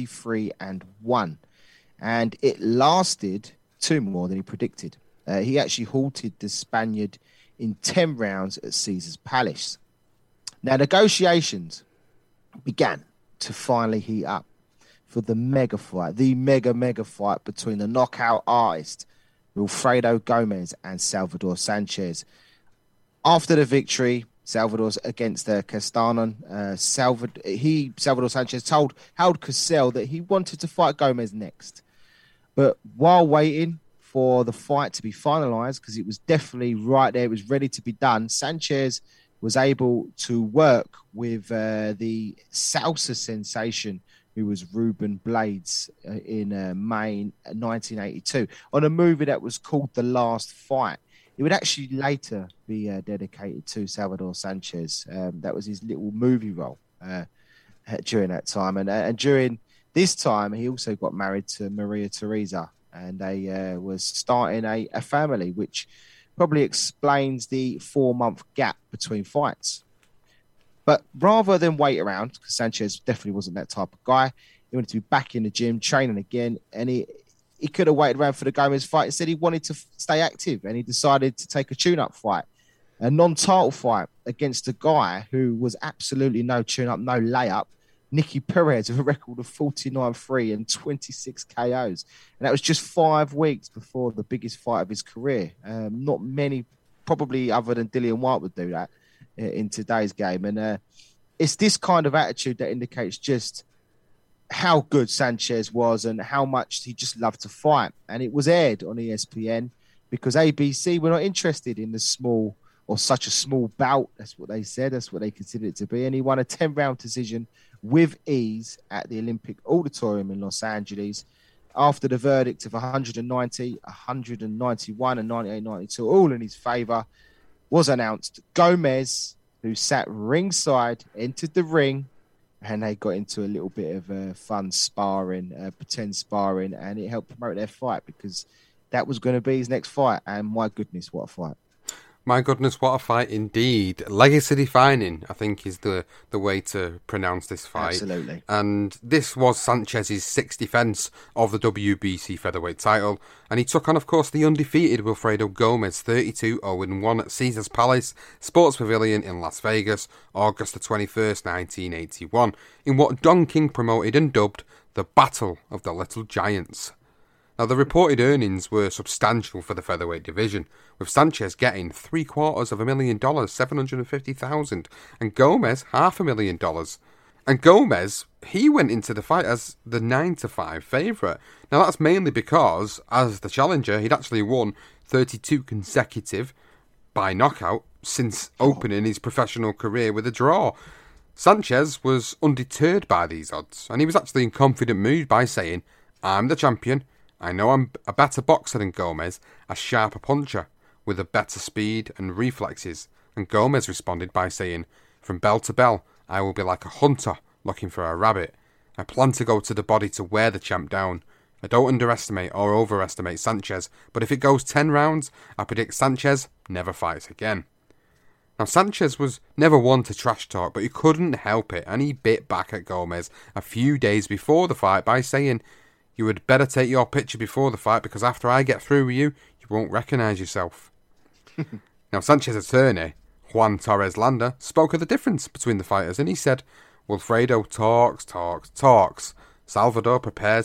43-1, and it lasted 2 more than he predicted. He actually halted the Spaniard in 10 rounds at Caesars Palace. Now, negotiations began to finally heat up for the mega fight, the mega fight between the knockout artist Wilfredo Gomez and Salvador Sanchez. After the victory, Salvador's against Castañón, Salvador Sanchez told Harold Cosell that he wanted to fight Gomez next. But while waiting for the fight to be finalised, because it was definitely right there, it was ready to be done, Sanchez was able to work with the salsa sensation who was Ruben Blades in May 1982 on a movie that was called The Last Fight. It would actually later be dedicated to Salvador Sanchez. That was his little movie role during that time. And during this time, he also got married to Maria Teresa, and they was starting a family, which probably explains the 4-month gap between fights. But rather than wait around, because Sanchez definitely wasn't that type of guy, he wanted to be back in the gym, training again, and he could have waited around for the Gomez fight. Instead, he wanted to stay active, and he decided to take a tune-up fight, a non-title fight against a guy who was absolutely no tune-up, no layup, Nicky Perez, with a record of 49-3 and 26 KOs. And that was just 5 weeks before the biggest fight of his career. Not many, probably other than Dillian Whyte, would do that in today's game. And it's this kind of attitude that indicates just how good Sanchez was and how much he just loved to fight. And it was aired on ESPN because ABC were not interested in the small or such a small bout. That's what they said. That's what they considered it to be. And he won a 10-round decision with ease at the Olympic Auditorium in Los Angeles after the verdict of 190, 191 and 98-92, all in his favor, was announced. Gomez, who sat ringside, entered the ring, and they got into a little bit of fun sparring, pretend sparring, and it helped promote their fight because that was going to be his next fight. And my goodness, what a fight. My goodness, what a fight indeed. Legacy defining, I think, is the way to pronounce this fight. Absolutely. And this was Sanchez's 6th defence of the WBC featherweight title. And he took on, of course, the undefeated Wilfredo Gomez, 32-0-1 at Caesars Palace Sports Pavilion in Las Vegas, August the 21st, 1981, in what Don King promoted and dubbed the Battle of the Little Giants. Now, the reported earnings were substantial for the featherweight division, with Sanchez getting $750,000, $750,000, and Gomez $500,000. And Gomez, he went into the fight as the 9-5 favourite. Now, that's mainly because, as the challenger, he'd actually won 32 consecutive by knockout since opening his professional career with a draw. Sanchez was undeterred by these odds, and he was actually in confident mood by saying, "I'm the champion. I know I'm a better boxer than Gomez, a sharper puncher, with a better speed and reflexes." And Gomez responded by saying, "From bell to bell, I will be like a hunter looking for a rabbit. I plan to go to the body to wear the champ down. I don't underestimate or overestimate Sanchez, but if it goes 10 rounds, I predict Sanchez never fights again." Now, Sanchez was never one to trash talk, but he couldn't help it, and he bit back at Gomez a few days before the fight by saying, "You would better take your picture before the fight because after I get through with you, you won't recognise yourself." Now, Sanchez's attorney, Juan Torres Landa, spoke of the difference between the fighters, and he said, "Wilfredo talks. Salvador prepares.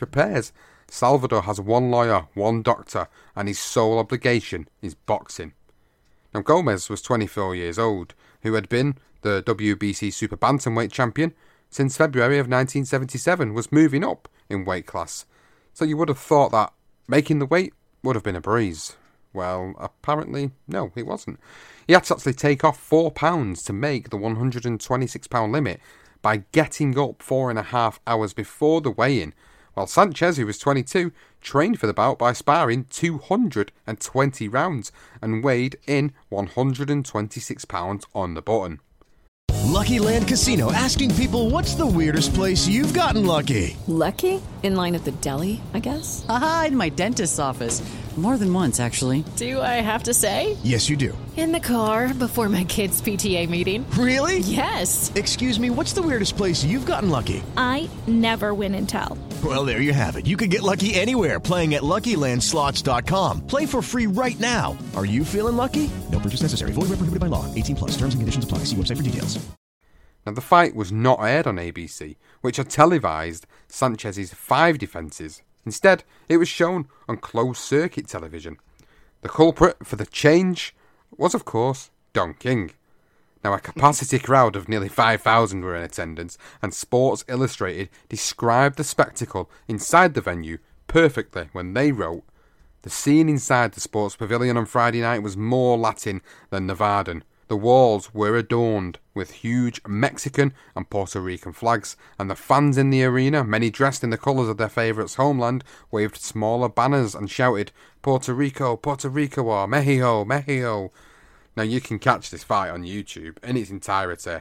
Salvador has one lawyer, one doctor, and his sole obligation is boxing." Now, Gomez was 24 years old, who had been the WBC Super Bantamweight champion since February of 1977, was moving up in weight class. So you would have thought that making the weight would have been a breeze. Well, apparently, no, it wasn't. He had to actually take off 4 pounds to make the 126-pound limit by getting up 4.5 hours before the weigh-in, while Sanchez, who was 22, trained for the bout by sparring 220 rounds and weighed in 126 pounds on the button. Lucky Land Casino, asking people, what's the weirdest place you've gotten lucky? Lucky? In line at the deli, I guess? Aha, in my dentist's office. More than once, actually. Do I have to say? Yes, you do. In the car before my kids' PTA meeting. Really? Yes. Excuse me, what's the weirdest place you've gotten lucky? I never win and tell. Well, there you have it. You can get lucky anywhere, playing at LuckyLandSlots.com. Play for free right now. Are you feeling lucky? No purchase necessary. Void where prohibited by law. 18+. Terms and conditions apply. See website for details. Now, the fight was not aired on ABC, which had televised Sanchez's 5 defences. Instead, it was shown on closed-circuit television. The culprit for the change was, of course, Don King. Now, a capacity crowd of nearly 5,000 were in attendance, and Sports Illustrated described the spectacle inside the venue perfectly when they wrote, "The scene inside the Sports Pavilion on Friday night was more Latin than Nevadan. The walls were adorned with huge Mexican and Puerto Rican flags, and the fans in the arena, many dressed in the colours of their favourites' homeland, waved smaller banners and shouted, Puerto Rico, Puerto Rico, or Mexico, Mexico. Now, you can catch this fight on YouTube in its entirety,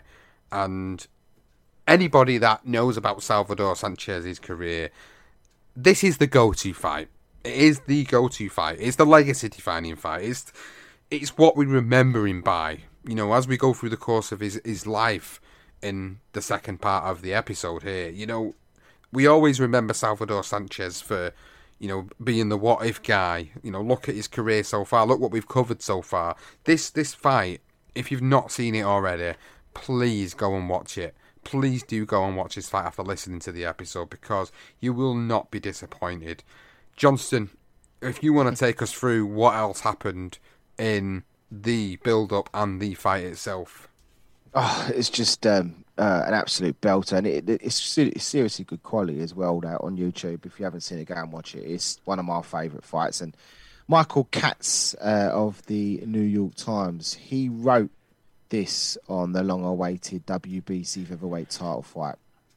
and anybody that knows about Salvador Sanchez's career, this is the go-to fight. It is the go-to fight. It's the legacy-defining fight. It's what we remember him by. You know, as we go through the course of his life in the second part of the episode here, you know, we always remember Salvador Sanchez for, you know, being the what-if guy. You know, look at his career so far. Look what we've covered so far. This fight, if you've not seen it already, please go and watch it. Please do go and watch this fight after listening to the episode, because you will not be disappointed. Johnston, if you want to take us through what else happened in the build-up and the fight itself. Oh, it's just an absolute belter, and it's seriously good quality as well now on YouTube. If you haven't seen it, go and watch it. It's one of my favourite fights. And Michael Katz of the New York Times, he wrote this on the long-awaited WBC featherweight title fight.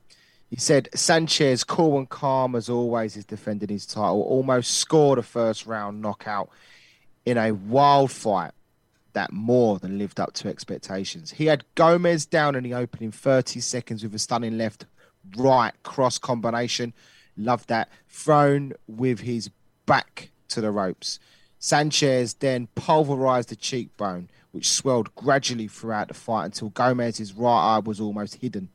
He said, Sanchez, cool and calm as always, is defending his title, almost scored a first-round knockout in a wild fight that more than lived up to expectations. He had Gomez down in the opening 30 seconds with a stunning left-right cross combination. Loved that. Thrown with his back to the ropes. Sanchez then pulverized the cheekbone, which swelled gradually throughout the fight until Gomez's right eye was almost hidden.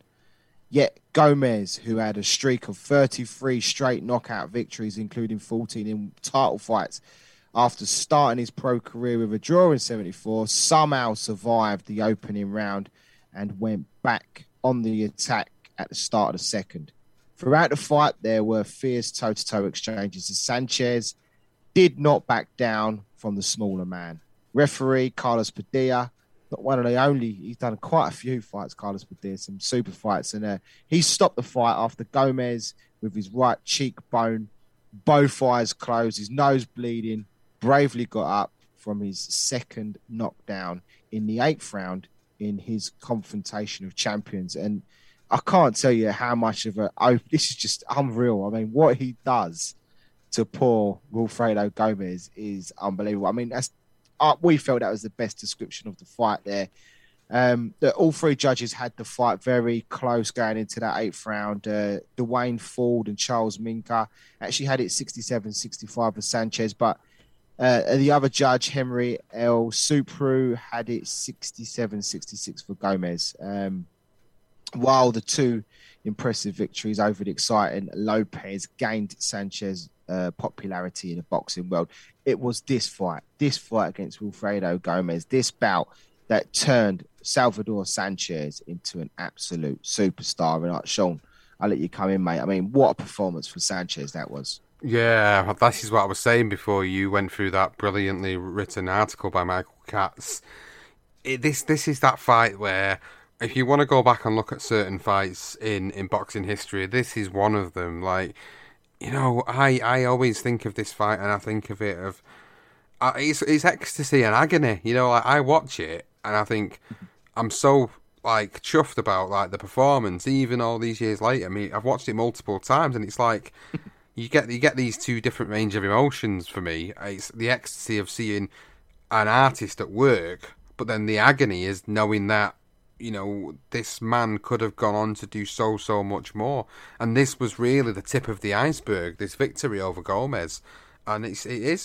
Yet Gomez, who had a streak of 33 straight knockout victories, including 14 in title fights, after starting his pro career with a draw in 74, somehow survived the opening round and went back on the attack at the start of the second. Throughout the fight, there were fierce toe-to-toe exchanges as Sanchez did not back down from the smaller man. Referee Carlos Padilla, not one of the only, he's done quite a few fights, Carlos Padilla, some super fights, and he stopped the fight after Gomez, with his right cheekbone, both eyes closed, his nose bleeding, bravely got up from his second knockdown in the 8th round in his confrontation of champions. And I can't tell you how much of this is just unreal. I mean, what he does to poor Wilfredo Gomez is unbelievable. I mean, we felt that was the best description of the fight there. All three judges had the fight very close going into that 8th round. Dwayne Ford and Charles Minka actually had it 67-65 for Sanchez, but the other judge, Henry L. Supru, had it 67-66 for Gomez. While the two impressive victories over the exciting Lopez gained Sanchez popularity in the boxing world, it was this fight against Wilfredo Gomez, this bout that turned Salvador Sanchez into an absolute superstar. And Sean, I'll let you come in, mate. I mean, what a performance for Sanchez that was. Yeah, that is what I was saying before you went through that brilliantly written article by Michael Katz. This is that fight where, if you want to go back and look at certain fights in boxing history, this is one of them. Like, you know, I always think of this fight and I think of it of it's ecstasy and agony. You know, like, I watch it and I think I'm so like chuffed about like the performance, even all these years later. I mean, I've watched it multiple times and it's like you get these two different range of emotions for me. It's the ecstasy of seeing an artist at work, but then the agony is knowing that, you know, this man could have gone on to do so much more. And this was really the tip of the iceberg, this victory over Gomez. And it's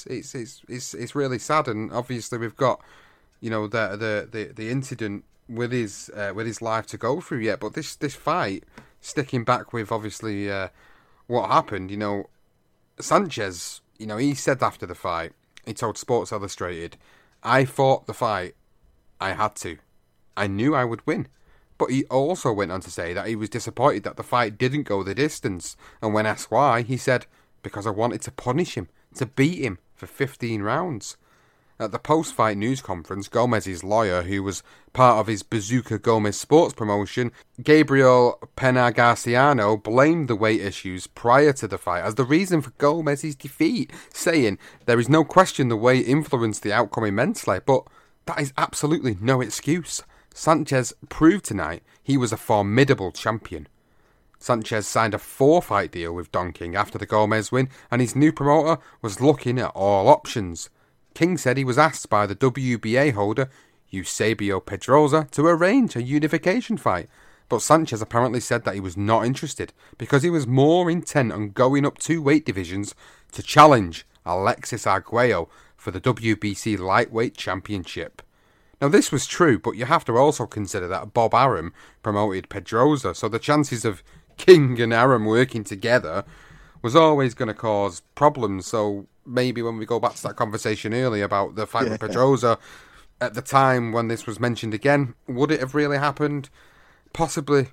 really sad. And obviously we've got, you know, the incident with his life to go through yet. But this fight, sticking back with obviously what happened, you know, Sanchez, you know, he said after the fight, he told Sports Illustrated, I fought the fight, I had to. I knew I would win. But he also went on to say that he was disappointed that the fight didn't go the distance. And when asked why, he said, because I wanted to punish him, to beat him for 15 rounds. At the post-fight news conference, Gomez's lawyer, who was part of his Bazooka Gomez sports promotion, Gabriel Penagarciano, blamed the weight issues prior to the fight as the reason for Gomez's defeat, saying, there is no question the weight influenced the outcome immensely, but that is absolutely no excuse. Sanchez proved tonight he was a formidable champion. Sanchez signed a 4-fight deal with Don King after the Gomez win, and his new promoter was looking at all options. King said he was asked by the WBA holder, Eusebio Pedrosa, to arrange a unification fight, but Sanchez apparently said that he was not interested because he was more intent on going up 2 weight divisions to challenge Alexis Arguello for the WBC Lightweight Championship. Now, this was true, but you have to also consider that Bob Arum promoted Pedrosa, so the chances of King and Arum working together was always going to cause problems. So maybe when we go back to that conversation earlier about the fight with Pedrosa, at the time when this was mentioned again, would it have really happened? Possibly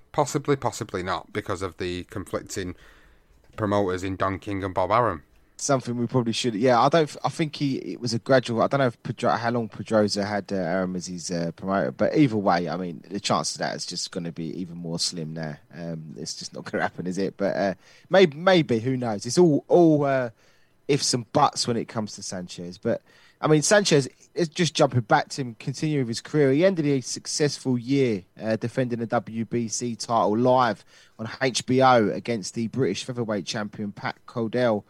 not, because of the conflicting promoters in Don King and Bob Arum. Something we probably should. Yeah, I think it was a gradual. I don't know if how long Pedrosa had Arum as his promoter, but either way, I mean, the chance of that is just going to be even more slim now. It's just not going to happen, is it? But maybe, who knows? It's all ifs and buts when it comes to Sanchez. But I mean, Sanchez is just jumping back to him, continuing his career. He ended a successful year defending the WBC title live on HBO against the British featherweight champion Pat Cowdell.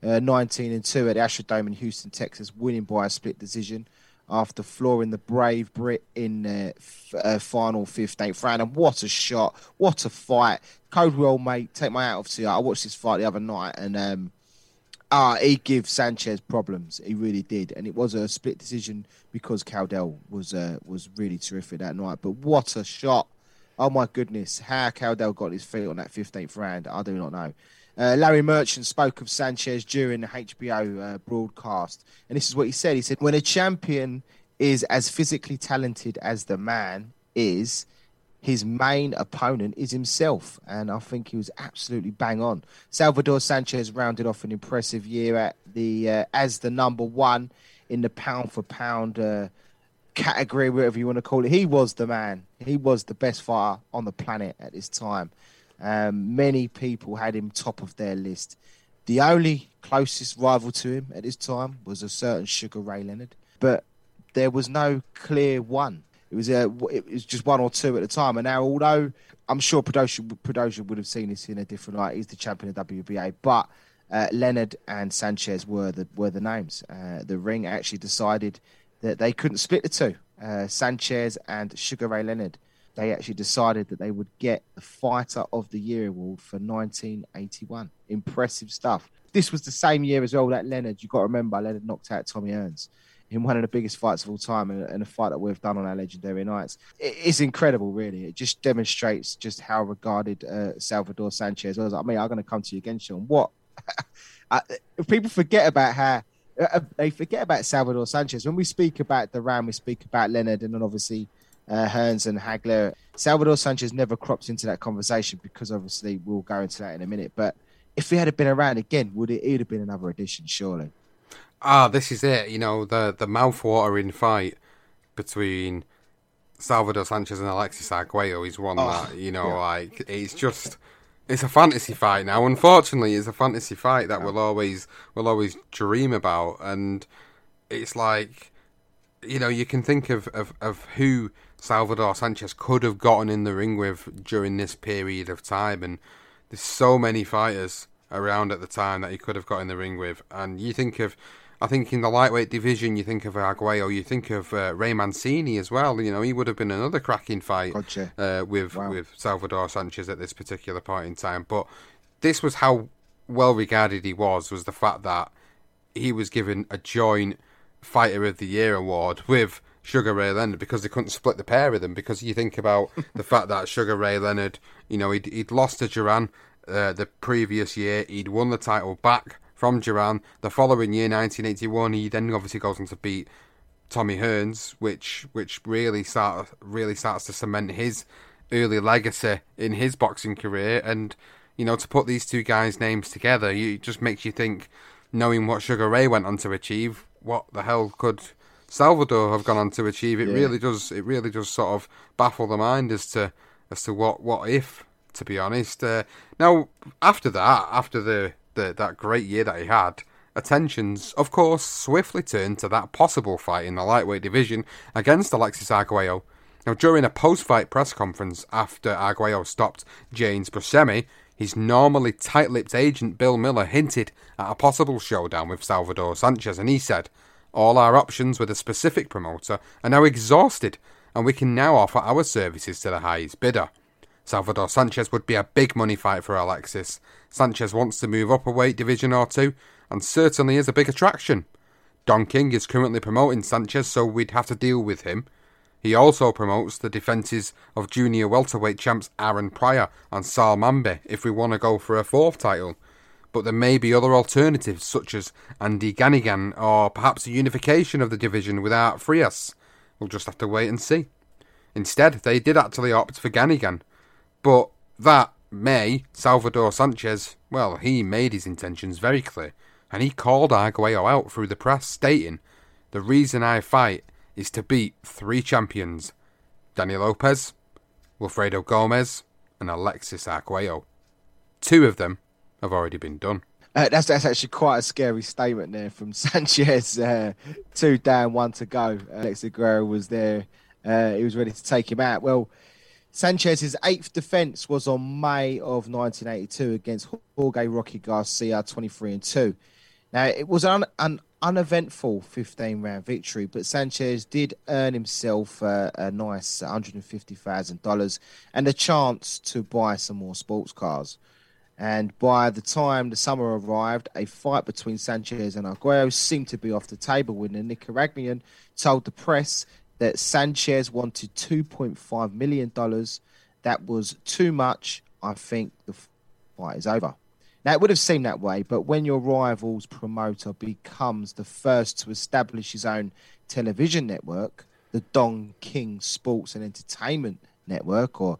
19-2 at the Astrodome in Houston, Texas, winning by a split decision after flooring the brave Brit in final 15th round. And what a shot, what a fight. Codwell, mate, take my hat off to you. I watched this fight the other night, and he gave Sanchez problems. He really did. And it was a split decision because Cowdell was really terrific that night. But what a shot. Oh, my goodness. How Cowdell got his feet on that 15th round, I do not know. Larry Merchant spoke of Sanchez during the HBO broadcast, and this is what he said. He said, when a champion is as physically talented as the man is, his main opponent is himself, and I think he was absolutely bang on. Salvador Sanchez rounded off an impressive year at the as the number one in the pound-for-pound category, whatever you want to call it. He was the man. He was the best fighter on the planet at this time. Many people had him top of their list. The only closest rival to him at this time was a certain Sugar Ray Leonard, but there was no clear one. It was just one or two at the time. And now, although I'm sure Pedrosa would have seen this in a different light, he's the champion of WBA, but Leonard and Sanchez were the names. The ring actually decided that they couldn't split the two. Sanchez and Sugar Ray Leonard. They actually decided that they would get the Fighter of the Year award for 1981. Impressive stuff. This was the same year as well that Leonard, you've got to remember, Leonard knocked out Tommy Hearns in one of the biggest fights of all time, and a fight that we've done on our legendary nights. It's incredible, really. It just demonstrates just how regarded Salvador Sanchez was. I mean, I'm going to come to you again, Sean. What? People forget about how... they forget about Salvador Sanchez. When we speak about Duran, we speak about Leonard, and then obviously... Hearns and Hagler. Salvador Sanchez never crops into that conversation because obviously we'll go into that in a minute. But if he had been around again, would it have been another edition, surely? This is it. You know, the mouth-watering fight between Salvador Sanchez and Alexis Arguello is one that, you know, like, it's a fantasy fight now. Unfortunately, it's a fantasy fight that we'll always dream about. And it's like, you know, you can think of who Salvador Sanchez could have gotten in the ring with during this period of time, and there's so many fighters around at the time that he could have got in the ring with. And you think of, I think in the lightweight division, you think of Arguello, you think of Ray Mancini as well. You know, he would have been another cracking fight with Salvador Sanchez at this particular point in time. But this was how well regarded he was the fact that he was given a joint Fighter of the Year award with Sugar Ray Leonard because they couldn't split the pair of them. Because you think about the fact that Sugar Ray Leonard, you know, he'd lost to Duran the previous year. He'd won the title back from Duran. The following year, 1981, he then obviously goes on to beat Tommy Hearns, which really starts to cement his early legacy in his boxing career. And, you know, to put these two guys' names together, it just makes you think, knowing what Sugar Ray went on to achieve, what the hell could Salvador have gone on to achieve? It really does sort of baffle the mind as to what if, to be honest. Now, after that great year that he had, Attentions, of course, swiftly turned to that possible fight in the lightweight division against Alexis Arguello. Now, during a post-fight press conference after Arguello stopped James Buscemi, his normally tight-lipped agent Bill Miller hinted at a possible showdown with Salvador Sanchez, and he said, "All our options with a specific promoter are now exhausted, and we can now offer our services to the highest bidder." Salvador Sanchez would be a big money fight for Alexis. Sanchez wants to move up a weight division or two, and certainly is a big attraction. Don King is currently promoting Sanchez, so we'd have to deal with him. He also promotes the defences of junior welterweight champs Aaron Pryor and Sal Mambe if we want to go for a fourth title. But there may be other alternatives such as Andy Ganigan or perhaps a unification of the division with Art Frias. We'll just have to wait and see. Instead, they did actually opt for Ganigan. But that May, Salvador Sanchez, well, he made his intentions very clear, and he called Arguello out through the press, stating, "The reason I fight is to beat 3 champions, Danny Lopez, Wilfredo Gomez, and Alexis Arguello. 2 of them have already been done." That's actually quite a scary statement there from Sanchez. 2 down, 1 to go. Alexis Arguello was there. He was ready to take him out. Well, Sanchez's 8th defence was on May of 1982 against Jorge Rocky Garcia, 23-2. Now, it was an uneventful 15-round victory, but Sanchez did earn himself a nice $150,000 and a chance to buy some more sports cars. And by the time the summer arrived, a fight between Sanchez and Arguello seemed to be off the table when the Nicaraguan told the press that Sanchez wanted $2.5 million. That was too much. I think the fight is over. Now, it would have seemed that way, but when your rival's promoter becomes the first to establish his own television network, the Don King Sports and Entertainment Network, or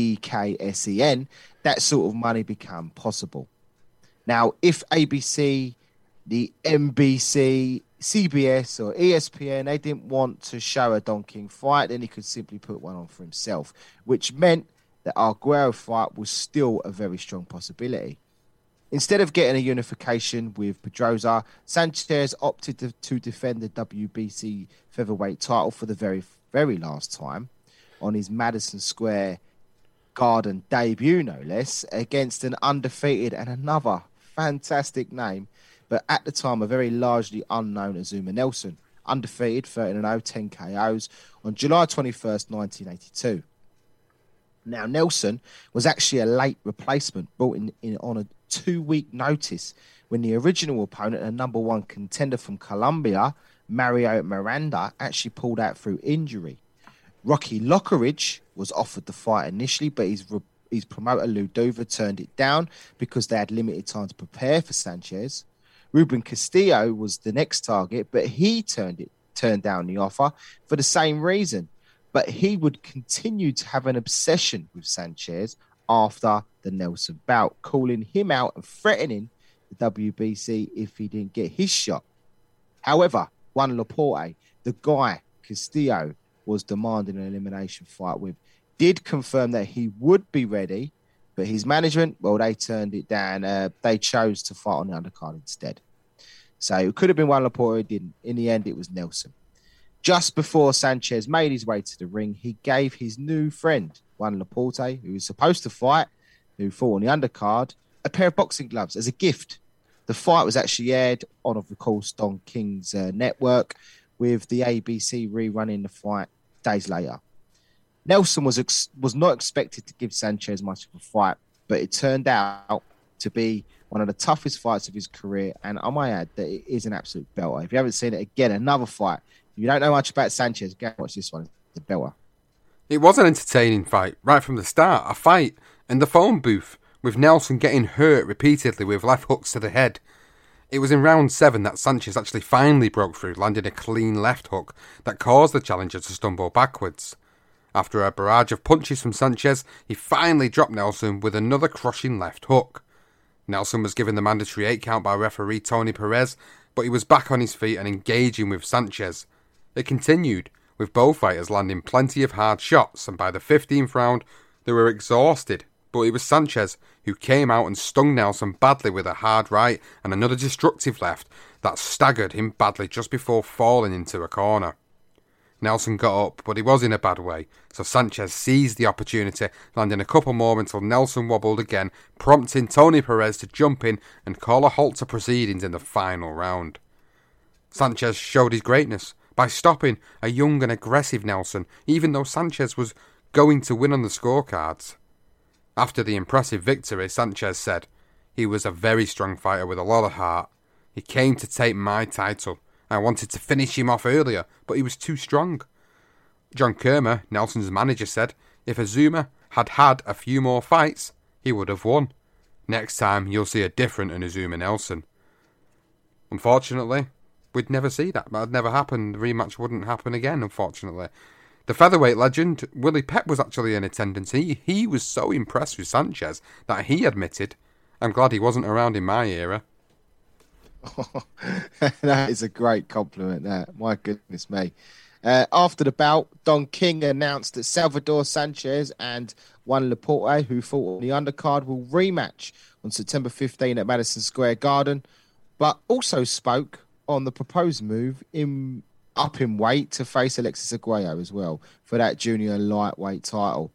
DKSEN, that sort of money became possible. Now, if ABC, the NBC, CBS or ESPN, they didn't want to show a Don King fight, then he could simply put one on for himself, which meant that Arguello fight was still a very strong possibility. Instead of getting a unification with Pedrosa, Sanchez opted to defend the WBC featherweight title for the very, very last time on his Madison Square Garden debut, no less, against an undefeated and another fantastic name, but at the time a very largely unknown Azuma Nelson, undefeated, 13-0, 10 KOs, on July 21st, 1982. Now, Nelson was actually a late replacement, brought in on a 2-week notice when the original opponent, a number 1 contender from Colombia, Mario Miranda, actually pulled out through injury. Rocky Lockeridge was offered the fight initially, but his promoter Lou Duva turned it down because they had limited time to prepare for Sanchez. Ruben Castillo was the next target, but he turned down the offer for the same reason. But he would continue to have an obsession with Sanchez after the Nelson bout, calling him out and threatening the WBC if he didn't get his shot. However, Juan Laporte, the guy Castillo was demanding an elimination fight with, did confirm that he would be ready, but his management, well, they turned it down. They chose to fight on the undercard instead. So it could have been Juan Laporte, it didn't. In the end, it was Nelson. Just before Sanchez made his way to the ring, he gave his new friend, Juan Laporte, who was supposed to fight, who fought on the undercard, a pair of boxing gloves as a gift. The fight was actually aired on, of course, Don King's network, with the ABC rerunning the fight days later. Nelson was not expected to give Sanchez much of a fight, but it turned out to be one of the toughest fights of his career, and I might add that it is an absolute belter. If you haven't seen it, again, another fight. If you don't know much about Sanchez, go watch this one. It's a belter. It was an entertaining fight, right from the start. A fight in the phone booth, with Nelson getting hurt repeatedly with left hooks to the head. It was in round 7 that Sanchez actually finally broke through, landing a clean left hook that caused the challenger to stumble backwards. After a barrage of punches from Sanchez, he finally dropped Nelson with another crushing left hook. Nelson was given the mandatory 8 count by referee Tony Perez, but he was back on his feet and engaging with Sanchez. It continued, with both fighters landing plenty of hard shots, and by the 15th round, they were exhausted, but it was Sanchez who came out and stung Nelson badly with a hard right and another destructive left that staggered him badly just before falling into a corner. Nelson got up, but he was in a bad way, so Sanchez seized the opportunity, landing a couple more until Nelson wobbled again, prompting Tony Perez to jump in and call a halt to proceedings in the final round. Sanchez showed his greatness by stopping a young and aggressive Nelson, even though Sanchez was going to win on the scorecards. After the impressive victory, Sanchez said, "He was a very strong fighter with a lot of heart. He came to take my title. I wanted to finish him off earlier, but he was too strong." John Kermer, Nelson's manager, said if Azuma had had a few more fights, he would have won. Next time, you'll see a different Azuma Nelson. Unfortunately, we'd never see that. That'd never happen. The rematch wouldn't happen again, unfortunately. The featherweight legend, Willie Pep, was actually in attendance. He was so impressed with Sanchez that he admitted, "I'm glad he wasn't around in my era." That is a great compliment, that. My goodness me. After the bout, Don King announced that Salvador Sanchez and Juan Laporte, who fought on the undercard, will rematch on September 15 at Madison Square Garden, but also spoke on the proposed move up in weight to face Alexis Aguayo as well for that junior lightweight title.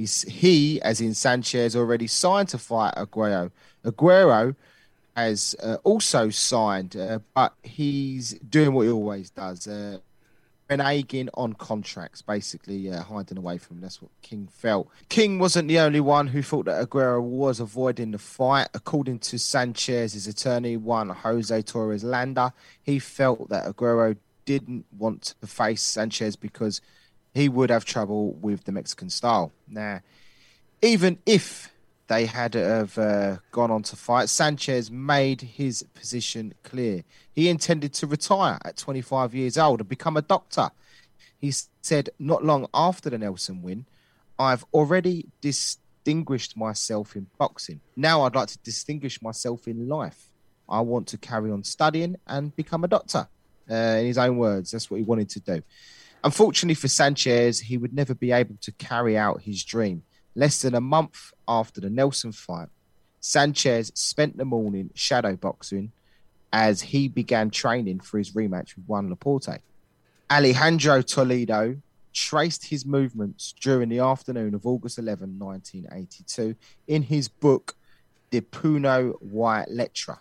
He, as in Sanchez, already signed to fight Aguayo. Aguero has also signed, but he's doing what he always does, reneging on contracts, basically hiding away from him. That's what King felt. King wasn't the only one who thought that Aguero was avoiding the fight. According to Sanchez's attorney, one Jose Torres Landa, he felt that Aguero didn't want to face Sanchez because he would have trouble with the Mexican style. Now, even if they had gone on to fight, Sanchez made his position clear. He intended to retire at 25 years old and become a doctor. He said not long after the Nelson win, "I've already distinguished myself in boxing. Now I'd like to distinguish myself in life. I want to carry on studying and become a doctor." In his own words, that's what he wanted to do. Unfortunately for Sanchez, he would never be able to carry out his dream. Less than a month after the Nelson fight, Sanchez spent the morning shadow boxing as he began training for his rematch with Juan Laporte. Alejandro Toledo traced his movements during the afternoon of August 11, 1982, in his book, De Puno y Letra.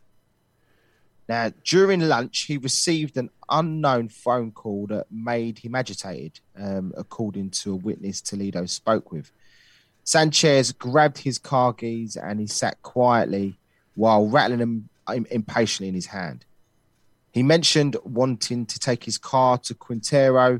Now, during lunch, he received an unknown phone call that made him agitated, according to a witness Toledo spoke with. Sanchez grabbed his car keys and he sat quietly while rattling them impatiently in his hand. He mentioned wanting to take his car to Quintero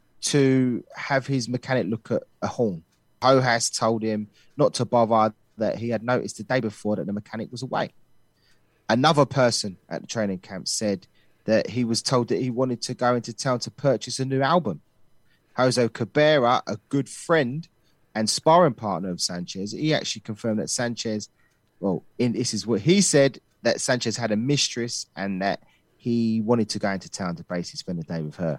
to have his mechanic look at a horn. Rojas told him not to bother, that he had noticed the day before that the mechanic was away. Another person at the training camp said that he was told that he wanted to go into town to purchase a new album. Jose Cabrera, a good friend and sparring partner of Sanchez, he actually confirmed that Sanchez, this is what he said, that Sanchez had a mistress and that he wanted to go into town to basically spend the day with her.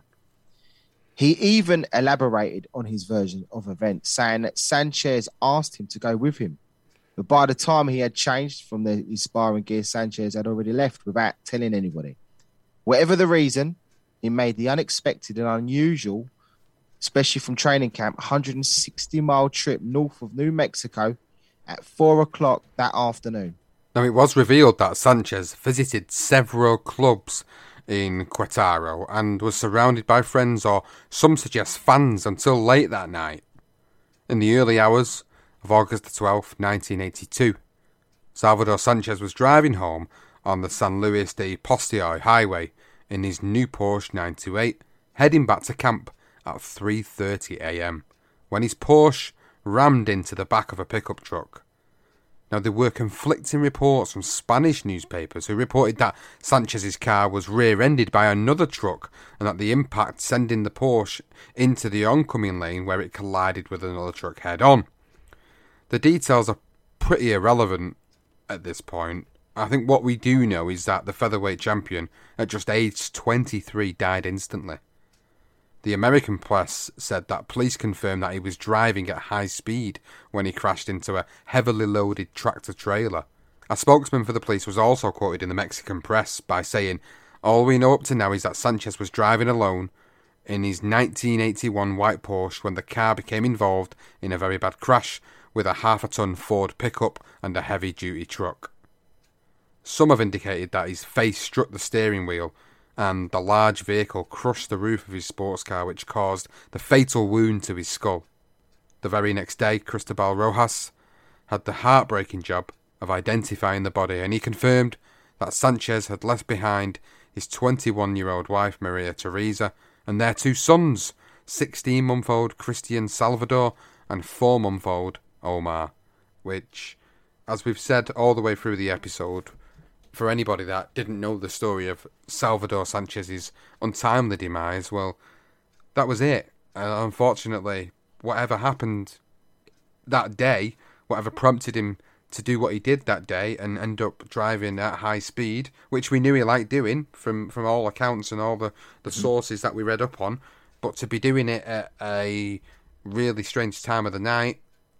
He even elaborated on his version of events, saying that Sanchez asked him to go with him. But by the time he had changed from his sparring gear, Sanchez had already left without telling anybody. Whatever the reason, he made the unexpected and unusual, especially from training camp, 160-mile trip north of New Mexico at 4 o'clock that afternoon. Now, it was revealed that Sanchez visited several clubs in Querétaro and was surrounded by friends, or some suggest fans, until late that night. In the early hours of August the 12th, 1982, Salvador Sanchez was driving home on the San Luis de Postioy highway in his new Porsche 928, heading back to camp at 3:30 a.m. when his Porsche rammed into the back of a pickup truck. Now, there were conflicting reports from Spanish newspapers who reported that Sanchez's car was rear-ended by another truck and that the impact sending the Porsche into the oncoming lane where it collided with another truck head-on. The details are pretty irrelevant at this point. I think what we do know is that the featherweight champion, at just age 23, died instantly. The American press said that police confirmed that he was driving at high speed when he crashed into a heavily loaded tractor-trailer. A spokesman for the police was also quoted in the Mexican press by saying, "All we know up to now is that Sanchez was driving alone in his 1981 white Porsche when the car became involved in a very bad crash with a half-a-ton Ford pickup and a heavy-duty truck." Some have indicated that his face struck the steering wheel and the large vehicle crushed the roof of his sports car, which caused the fatal wound to his skull. The very next day, Cristobal Rojas had the heartbreaking job of identifying the body, and he confirmed that Sanchez had left behind his 21-year-old wife, Maria Teresa, and their 2 sons, 16-month-old Christian Salvador and 4-month-old Omar, which, as we've said all the way through the episode, for anybody that didn't know the story of Salvador Sanchez's untimely demise, well, that was it. Unfortunately, whatever happened that day, whatever prompted him to do what he did that day and end up driving at high speed, which we knew he liked doing from all accounts and all the sources that we read up on, but to be doing it at a really strange time of the night,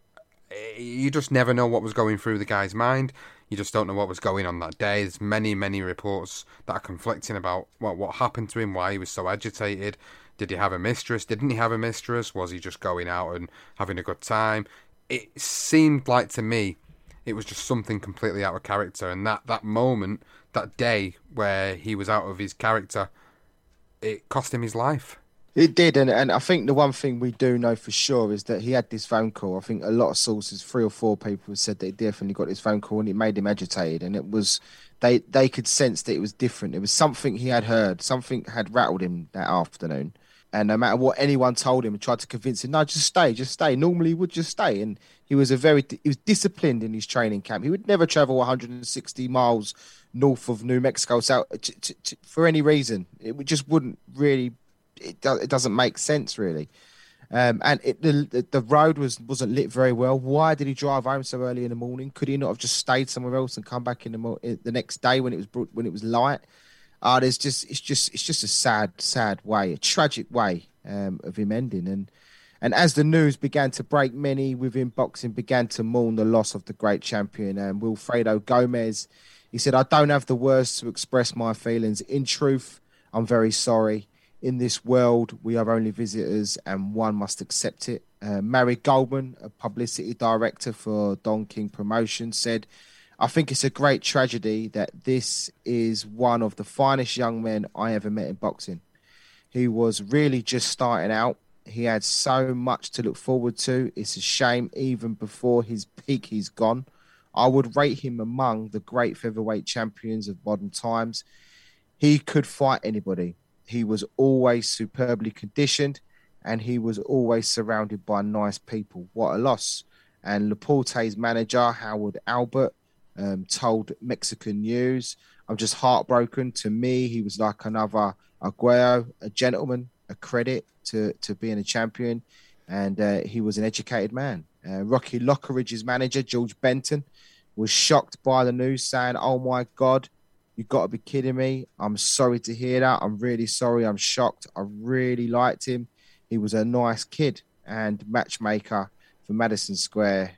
you just never know what was going through the guy's mind. You just don't know what was going on that day. There's many, many reports that are conflicting about what happened to him, why he was so agitated. Did he have a mistress? Didn't he have a mistress? Was he just going out and having a good time? It seemed like to me it was just something completely out of character. And that moment, that day where he was out of his character, it cost him his life. It did, and I think the one thing we do know for sure is that he had this phone call. I think a lot of sources, 3 or 4 people, said that he definitely got this phone call and it made him agitated. And it was, they could sense that it was different. It was something he had heard, something had rattled him that afternoon. And no matter what anyone told him and tried to convince him, no, just stay. Normally he would just stay. And he was disciplined in his training camp. He would never travel 160 miles north of New Mexico south for any reason. It just wouldn't really. It doesn't make sense really, and the road wasn't lit very well. Why did he drive home so early in the morning? Could he not have just stayed somewhere else and come back in the next day when it was light? It's just a sad way, a tragic way of him ending. And as the news began to break, many within boxing began to mourn the loss of the great champion. Wilfredo Gomez, he said, "I don't have the words to express my feelings. In truth, I'm very sorry. In this world, we are only visitors and one must accept it." Mary Goldman, a publicity director for Don King Promotions, said, "I think it's a great tragedy that this is one of the finest young men I ever met in boxing. He was really just starting out. He had so much to look forward to. It's a shame even before his peak he's gone. I would rate him among the great featherweight champions of modern times. He could fight anybody. He was always superbly conditioned and he was always surrounded by nice people. What a loss." And Laporte's manager, Howard Albert, told Mexican News, "I'm just heartbroken. To me, he was like another Aguero, a gentleman, a credit to being a champion, and he was an educated man." Rocky Lockeridge's manager, George Benton, was shocked by the news, saying, "Oh my God, you've got to be kidding me. I'm sorry to hear that. I'm really sorry. I'm shocked. I really liked him. He was a nice kid." And the matchmaker for Madison Square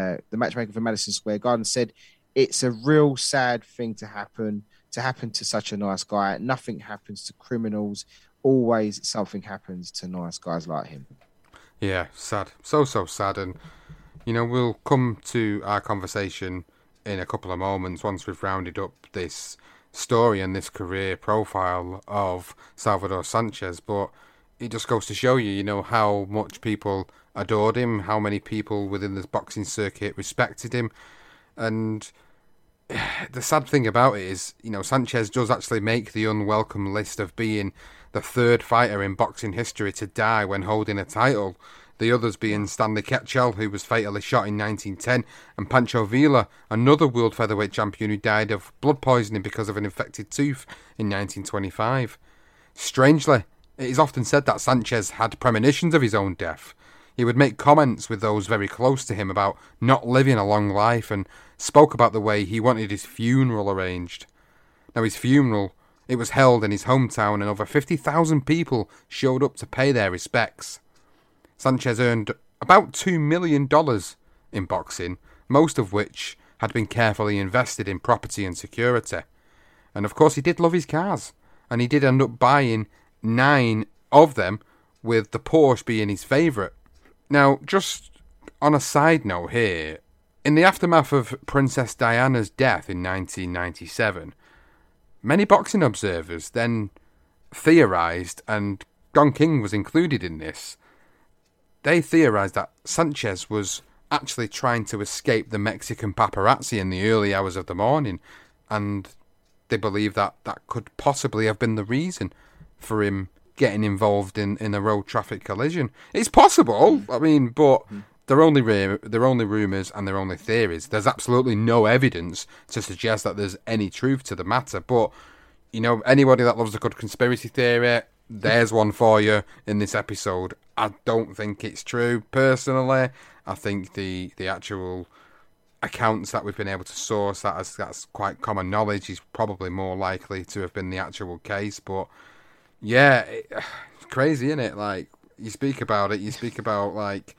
Garden said, "It's a real sad thing to happen to such a nice guy. Nothing happens to criminals. Always something happens to nice guys like him." Yeah, sad. So sad. And, we'll come to our conversation in a couple of moments once we've rounded up this story and this career profile of Salvador Sanchez, but it just goes to show you, how much people adored him, how many people within the boxing circuit respected him. And the sad thing about it is, Sanchez does actually make the unwelcome list of being the 3rd fighter in boxing history to die when holding a title. The others being Stanley Ketchel, who was fatally shot in 1910, and Pancho Villa, another world featherweight champion who died of blood poisoning because of an infected tooth in 1925. Strangely, it is often said that Sanchez had premonitions of his own death. He would make comments with those very close to him about not living a long life and spoke about the way he wanted his funeral arranged. Now, his funeral It was held in his hometown, and over 50,000 people showed up to pay their respects. Sanchez earned about $2 million in boxing, most of which had been carefully invested in property and security. And of course he did love his cars, and he did end up buying 9 of them, with the Porsche being his favourite. Now, just on a side note here, in the aftermath of Princess Diana's death in 1997, many boxing observers then theorised, and Don King was included in this, they theorised that Sanchez was actually trying to escape the Mexican paparazzi in the early hours of the morning, and they believe that that could possibly have been the reason for him getting involved in a road traffic collision. It's possible, I mean, but they're only rumours and they're only theories. There's absolutely no evidence to suggest that there's any truth to the matter. But, you know, anybody that loves a good conspiracy theory, there's one for you in this episode. I don't think it's true, personally. I think the actual accounts that we've been able to source, that's quite common knowledge, is probably more likely to have been the actual case. But yeah, it's crazy, isn't it? Like, you speak about like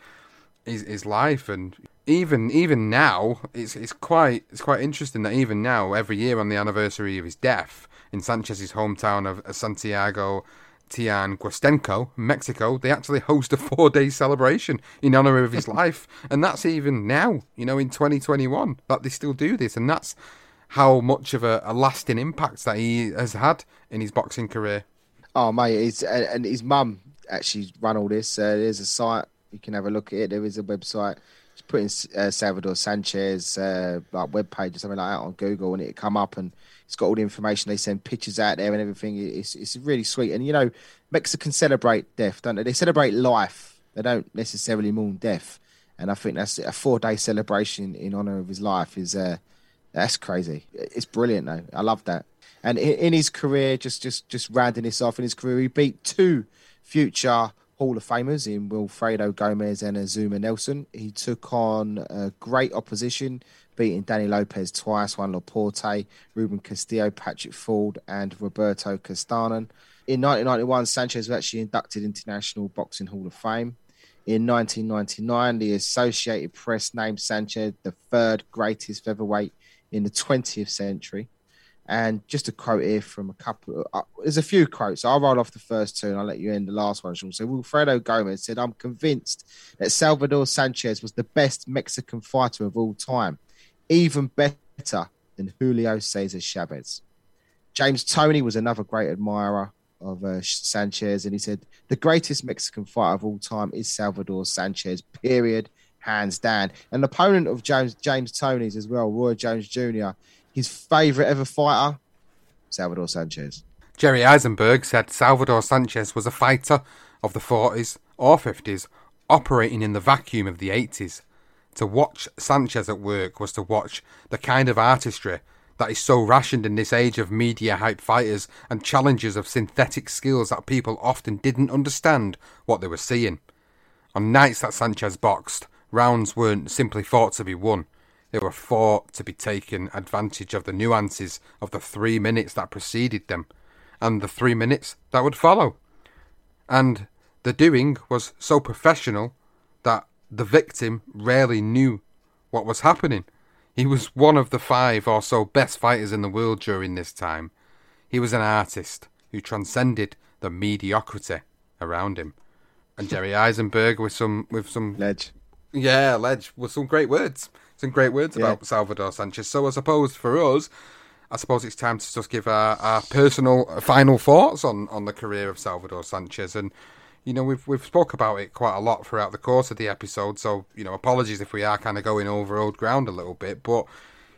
his life, and even now, it's quite interesting that even now, every year on the anniversary of his death in Sanchez's hometown of Santiago Tianguistenco, Mexico, they actually host a 4-day celebration in honour of his life. And that's even now, you know, in 2021, that they still do this. And that's how much of a lasting impact that he has had in his boxing career. Oh, mate, and his mum actually run all this. There's a site, you can have a look at it. There is a website. Just put in Salvador Sanchez like webpage or something like that on Google, and it'll come up, and it's got all the information. They send pictures out there and everything. It's really sweet. And, you know, Mexicans celebrate death, don't they? They celebrate life. They don't necessarily mourn death. And I think that's a 4-day celebration in honour of his life. That's crazy. It's brilliant, though. I love that. And in his career, just rounding this off, in his career, he beat 2 future Hall of Famers in Wilfredo Gomez and Azuma Nelson. He took on great opposition, beating Danny Lopez twice, Juan Laporte, Ruben Castillo, Patrick Ford, and Roberto Castanon. In 1991, Sanchez was actually inducted into National Boxing Hall of Fame. In 1999, the Associated Press named Sanchez the 3rd greatest featherweight in the 20th century. And just a quote here from a couple. There's a few quotes. I'll roll off the first 2 and I'll let you end the last one, Sean. So Wilfredo Gomez said, "I'm convinced that Salvador Sanchez was the best Mexican fighter of all time, even better than Julio Cesar Chavez." James Toney was another great admirer of Sanchez, and he said, "The greatest Mexican fighter of all time is Salvador Sanchez, period, hands down." An opponent of James Toney's as well, Roy Jones Jr., his favourite ever fighter, Salvador Sanchez. Jerry Eisenberg said Salvador Sanchez was a fighter of the 40s or 50s, operating in the vacuum of the 80s. To watch Sanchez at work was to watch the kind of artistry that is so rationed in this age of media-hype fighters and challengers of synthetic skills that people often didn't understand what they were seeing. On nights that Sanchez boxed, rounds weren't simply fought to be won. They were fought to be taken advantage of the nuances of the 3 minutes that preceded them, and the 3 minutes that would follow. And the doing was so professional that the victim rarely knew what was happening. He was one of the 5 or so best fighters in the world during this time. He was an artist who transcended the mediocrity around him. And Jerry Eisenberg with some ledge. Yeah, ledge with some great words. Some great words about Salvador Sanchez. So I suppose for us, it's time to just give our personal final thoughts on the career of Salvador Sanchez. And, you know, we've spoke about it quite a lot throughout the course of the episode. So, you know, apologies if we are kind of going over old ground a little bit. But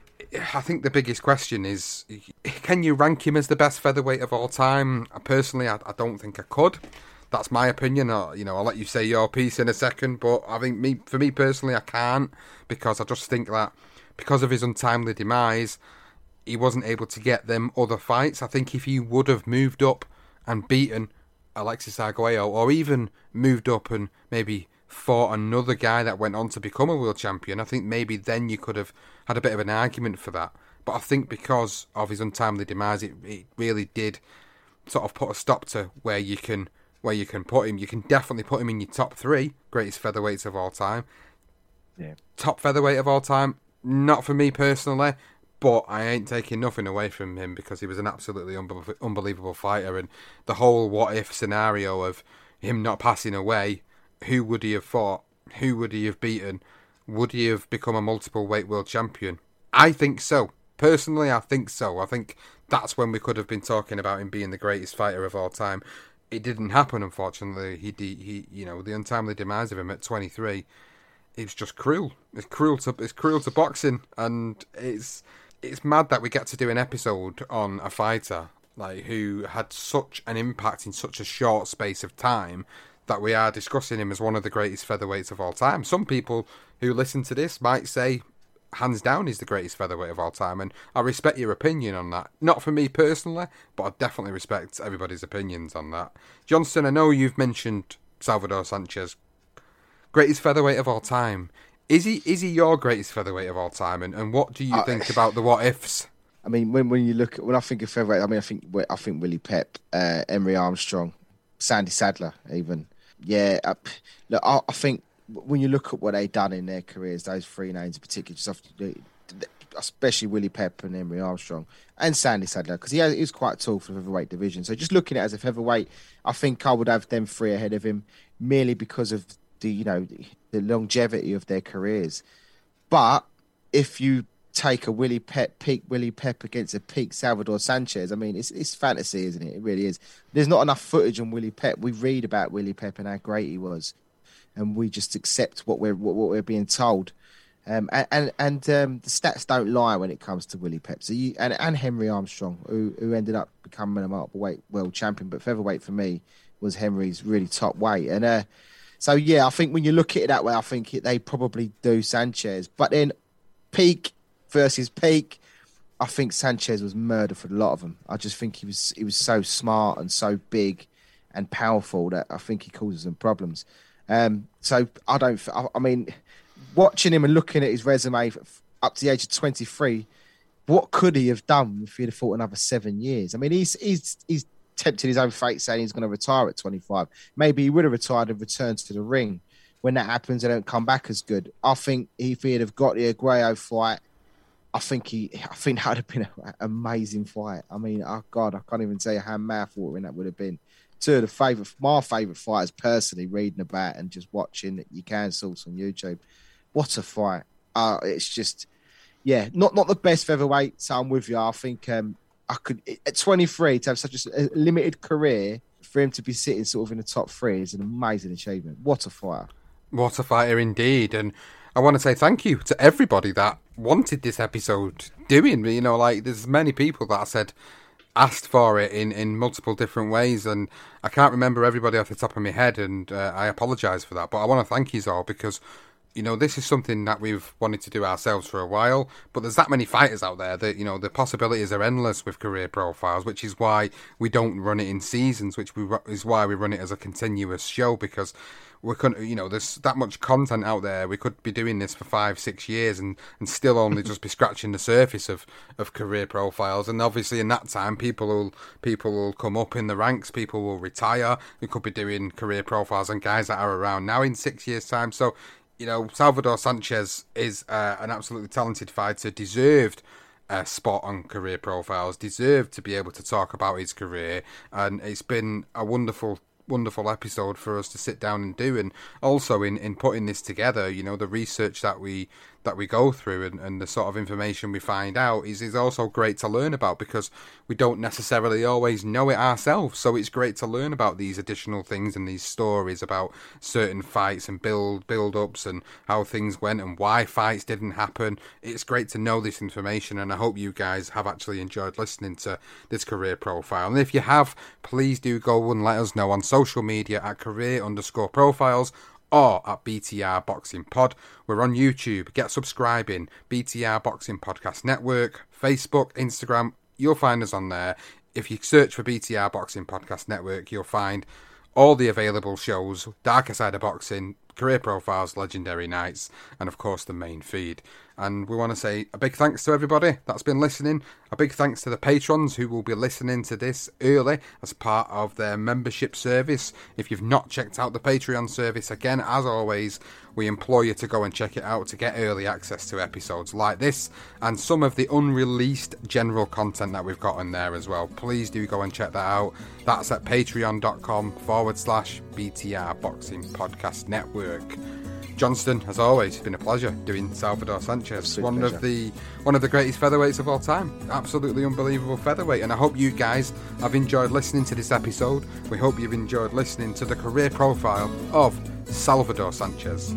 I think the biggest question is, can you rank him as the best featherweight of all time? Personally, I don't think I could. That's my opinion. You know, I'll let you say your piece in a second, but I think for me personally, I can't, because I just think that because of his untimely demise, he wasn't able to get them other fights. I think if he would have moved up and beaten Alexis Arguello, or even moved up and maybe fought another guy that went on to become a world champion, I think maybe then you could have had a bit of an argument for that. But I think because of his untimely demise, it really did sort of put a stop to where you can put him. You can definitely put him in your top 3 greatest featherweights of all time. Yeah. Top featherweight of all time, not for me personally, but I ain't taking nothing away from him because he was an absolutely unbelievable fighter. And the whole what-if scenario of him not passing away, who would he have fought? Who would he have beaten? Would he have become a multiple weight world champion? I think so. Personally, I think so. I think that's when we could have been talking about him being the greatest fighter of all time. It didn't happen, unfortunately. He the untimely demise of him at 23. It's just cruel. It's cruel to boxing, and it's mad that we get to do an episode on a fighter like who had such an impact in such a short space of time that we are discussing him as one of the greatest featherweights of all time. Some people who listen to this might say, hands down, he's the greatest featherweight of all time, and I respect your opinion on that. Not for me personally, but I definitely respect everybody's opinions on that. Johnston, I know you've mentioned Salvador Sanchez. Greatest featherweight of all time. Is he your greatest featherweight of all time? And what do you think about the what ifs? I mean, when I think of featherweight, I think Willie Pep, Emery Armstrong, Sandy Sadler, even. Yeah, look, I think when you look at what they've done in their careers, those 3 names in particular, especially Willie Pep and Emery Armstrong and Sandy Sadler, because he was quite tall for the featherweight division. So just looking at it as a featherweight, I think I would have them 3 ahead of him merely because of the longevity of their careers. But if you take a peak Willie Pep against a peak Salvador Sanchez, I mean, it's fantasy, isn't it? It really is. There's not enough footage on Willie Pep. We read about Willie Pep and how great he was, and we just accept what we're being told. And the stats don't lie when it comes to Willie Pep. So and Henry Armstrong, who ended up becoming a multiple weight world champion, but featherweight for me was Henry's really top weight. And so yeah, I think when you look at it that way, I think they probably do Sanchez. But then peak versus peak, I think Sanchez was murder for a lot of them. I just think he was so smart and so big and powerful that I think he causes them problems. So I mean, watching him and looking at his resume up to the age of 23, what could he have done if he'd have fought another 7 years? I mean, he's tempted his own fate saying he's going to retire at 25. Maybe he would have retired and returned to the ring. When that happens, they don't come back as good. I think if he'd have got the Aguayo fight, I think that would have been an amazing fight. I mean, oh God, I can't even tell you how mouth-watering that would have been. 2 of my favourite fighters personally, reading about and just watching that you can source on YouTube. What a fight. It's just, yeah, not the best featherweight, so I'm with you. I think I could, at 23, to have such a limited career, for him to be sitting sort of in the top 3 is an amazing achievement. What a fighter. What a fighter indeed. And I want to say thank you to everybody that wanted this episode doing. You know, like, there's many people that asked for it in multiple different ways, and I can't remember everybody off the top of my head, and I apologise for that. But I want to thank you all because, you know, this is something that we've wanted to do ourselves for a while, but there's that many fighters out there that, you know, the possibilities are endless with career profiles, which is why we don't run it in seasons, is why we run it as a continuous show, because we couldn't, you know, there's that much content out there. We could be doing this for 5-6 years and still only just be scratching the surface of career profiles. And obviously in that time, people will come up in the ranks, people will retire. We could be doing career profiles on guys that are around now in 6 years' time. So, you know, Salvador Sanchez is an absolutely talented fighter, deserved a spot on career profiles, deserved to be able to talk about his career, and it's been a wonderful episode for us to sit down and do. And also in putting this together, you know, the research that we go through and the sort of information we find out is also great to learn about, because we don't necessarily always know it ourselves. So it's great to learn about these additional things and these stories about certain fights and build-ups and how things went and why fights didn't happen. It's great to know this information, and I hope you guys have actually enjoyed listening to this career profile. And if you have, please do go and let us know on social media at career_profiles or at BTR Boxing Pod. We're on YouTube. Get subscribing. BTR Boxing Podcast Network, Facebook, Instagram. You'll find us on there. If you search for BTR Boxing Podcast Network, you'll find all the available shows, Darker Side of Boxing, Career Profiles, Legendary Nights, and of course the main feed. And we want to say a big thanks to everybody that's been listening. A big thanks to the patrons who will be listening to this early as part of their membership service. If you've not checked out the Patreon service, again, as always, we implore you to go and check it out to get early access to episodes like this and some of the unreleased general content that we've got on there as well. Please do go and check that out. That's at patreon.com/BTR Boxing Podcast Network. Johnston, as always, it's been a pleasure doing Salvador Sanchez, one of the greatest featherweights of all time. Absolutely unbelievable featherweight, and I hope you guys have enjoyed listening to this episode. We hope you've enjoyed listening to the career profile of Salvador Sanchez.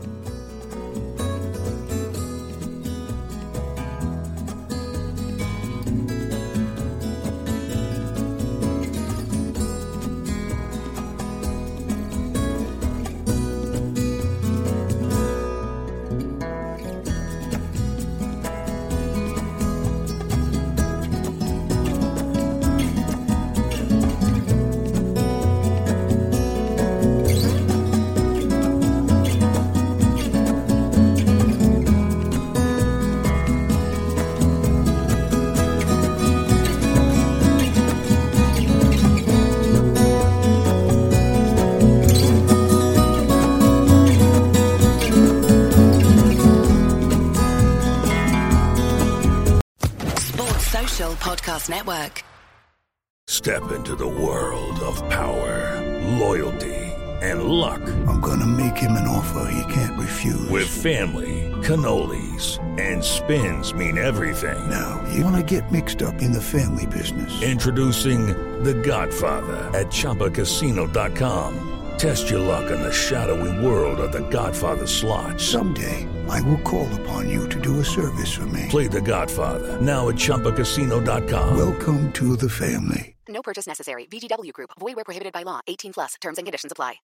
Podcast Network. Step into the world of power, loyalty, and luck. I'm gonna make him an offer he can't refuse. With family, cannolis, and spins mean everything. Now, you wanna get mixed up in the family business. Introducing The Godfather at ChumbaCasino.com. Test your luck in the shadowy world of The Godfather slot. Someday, I will call upon you to do a service for me. Play The Godfather, now at ChumbaCasino.com. Welcome to the family. No purchase necessary. VGW Group. Void where prohibited by law. 18+. Terms and conditions apply.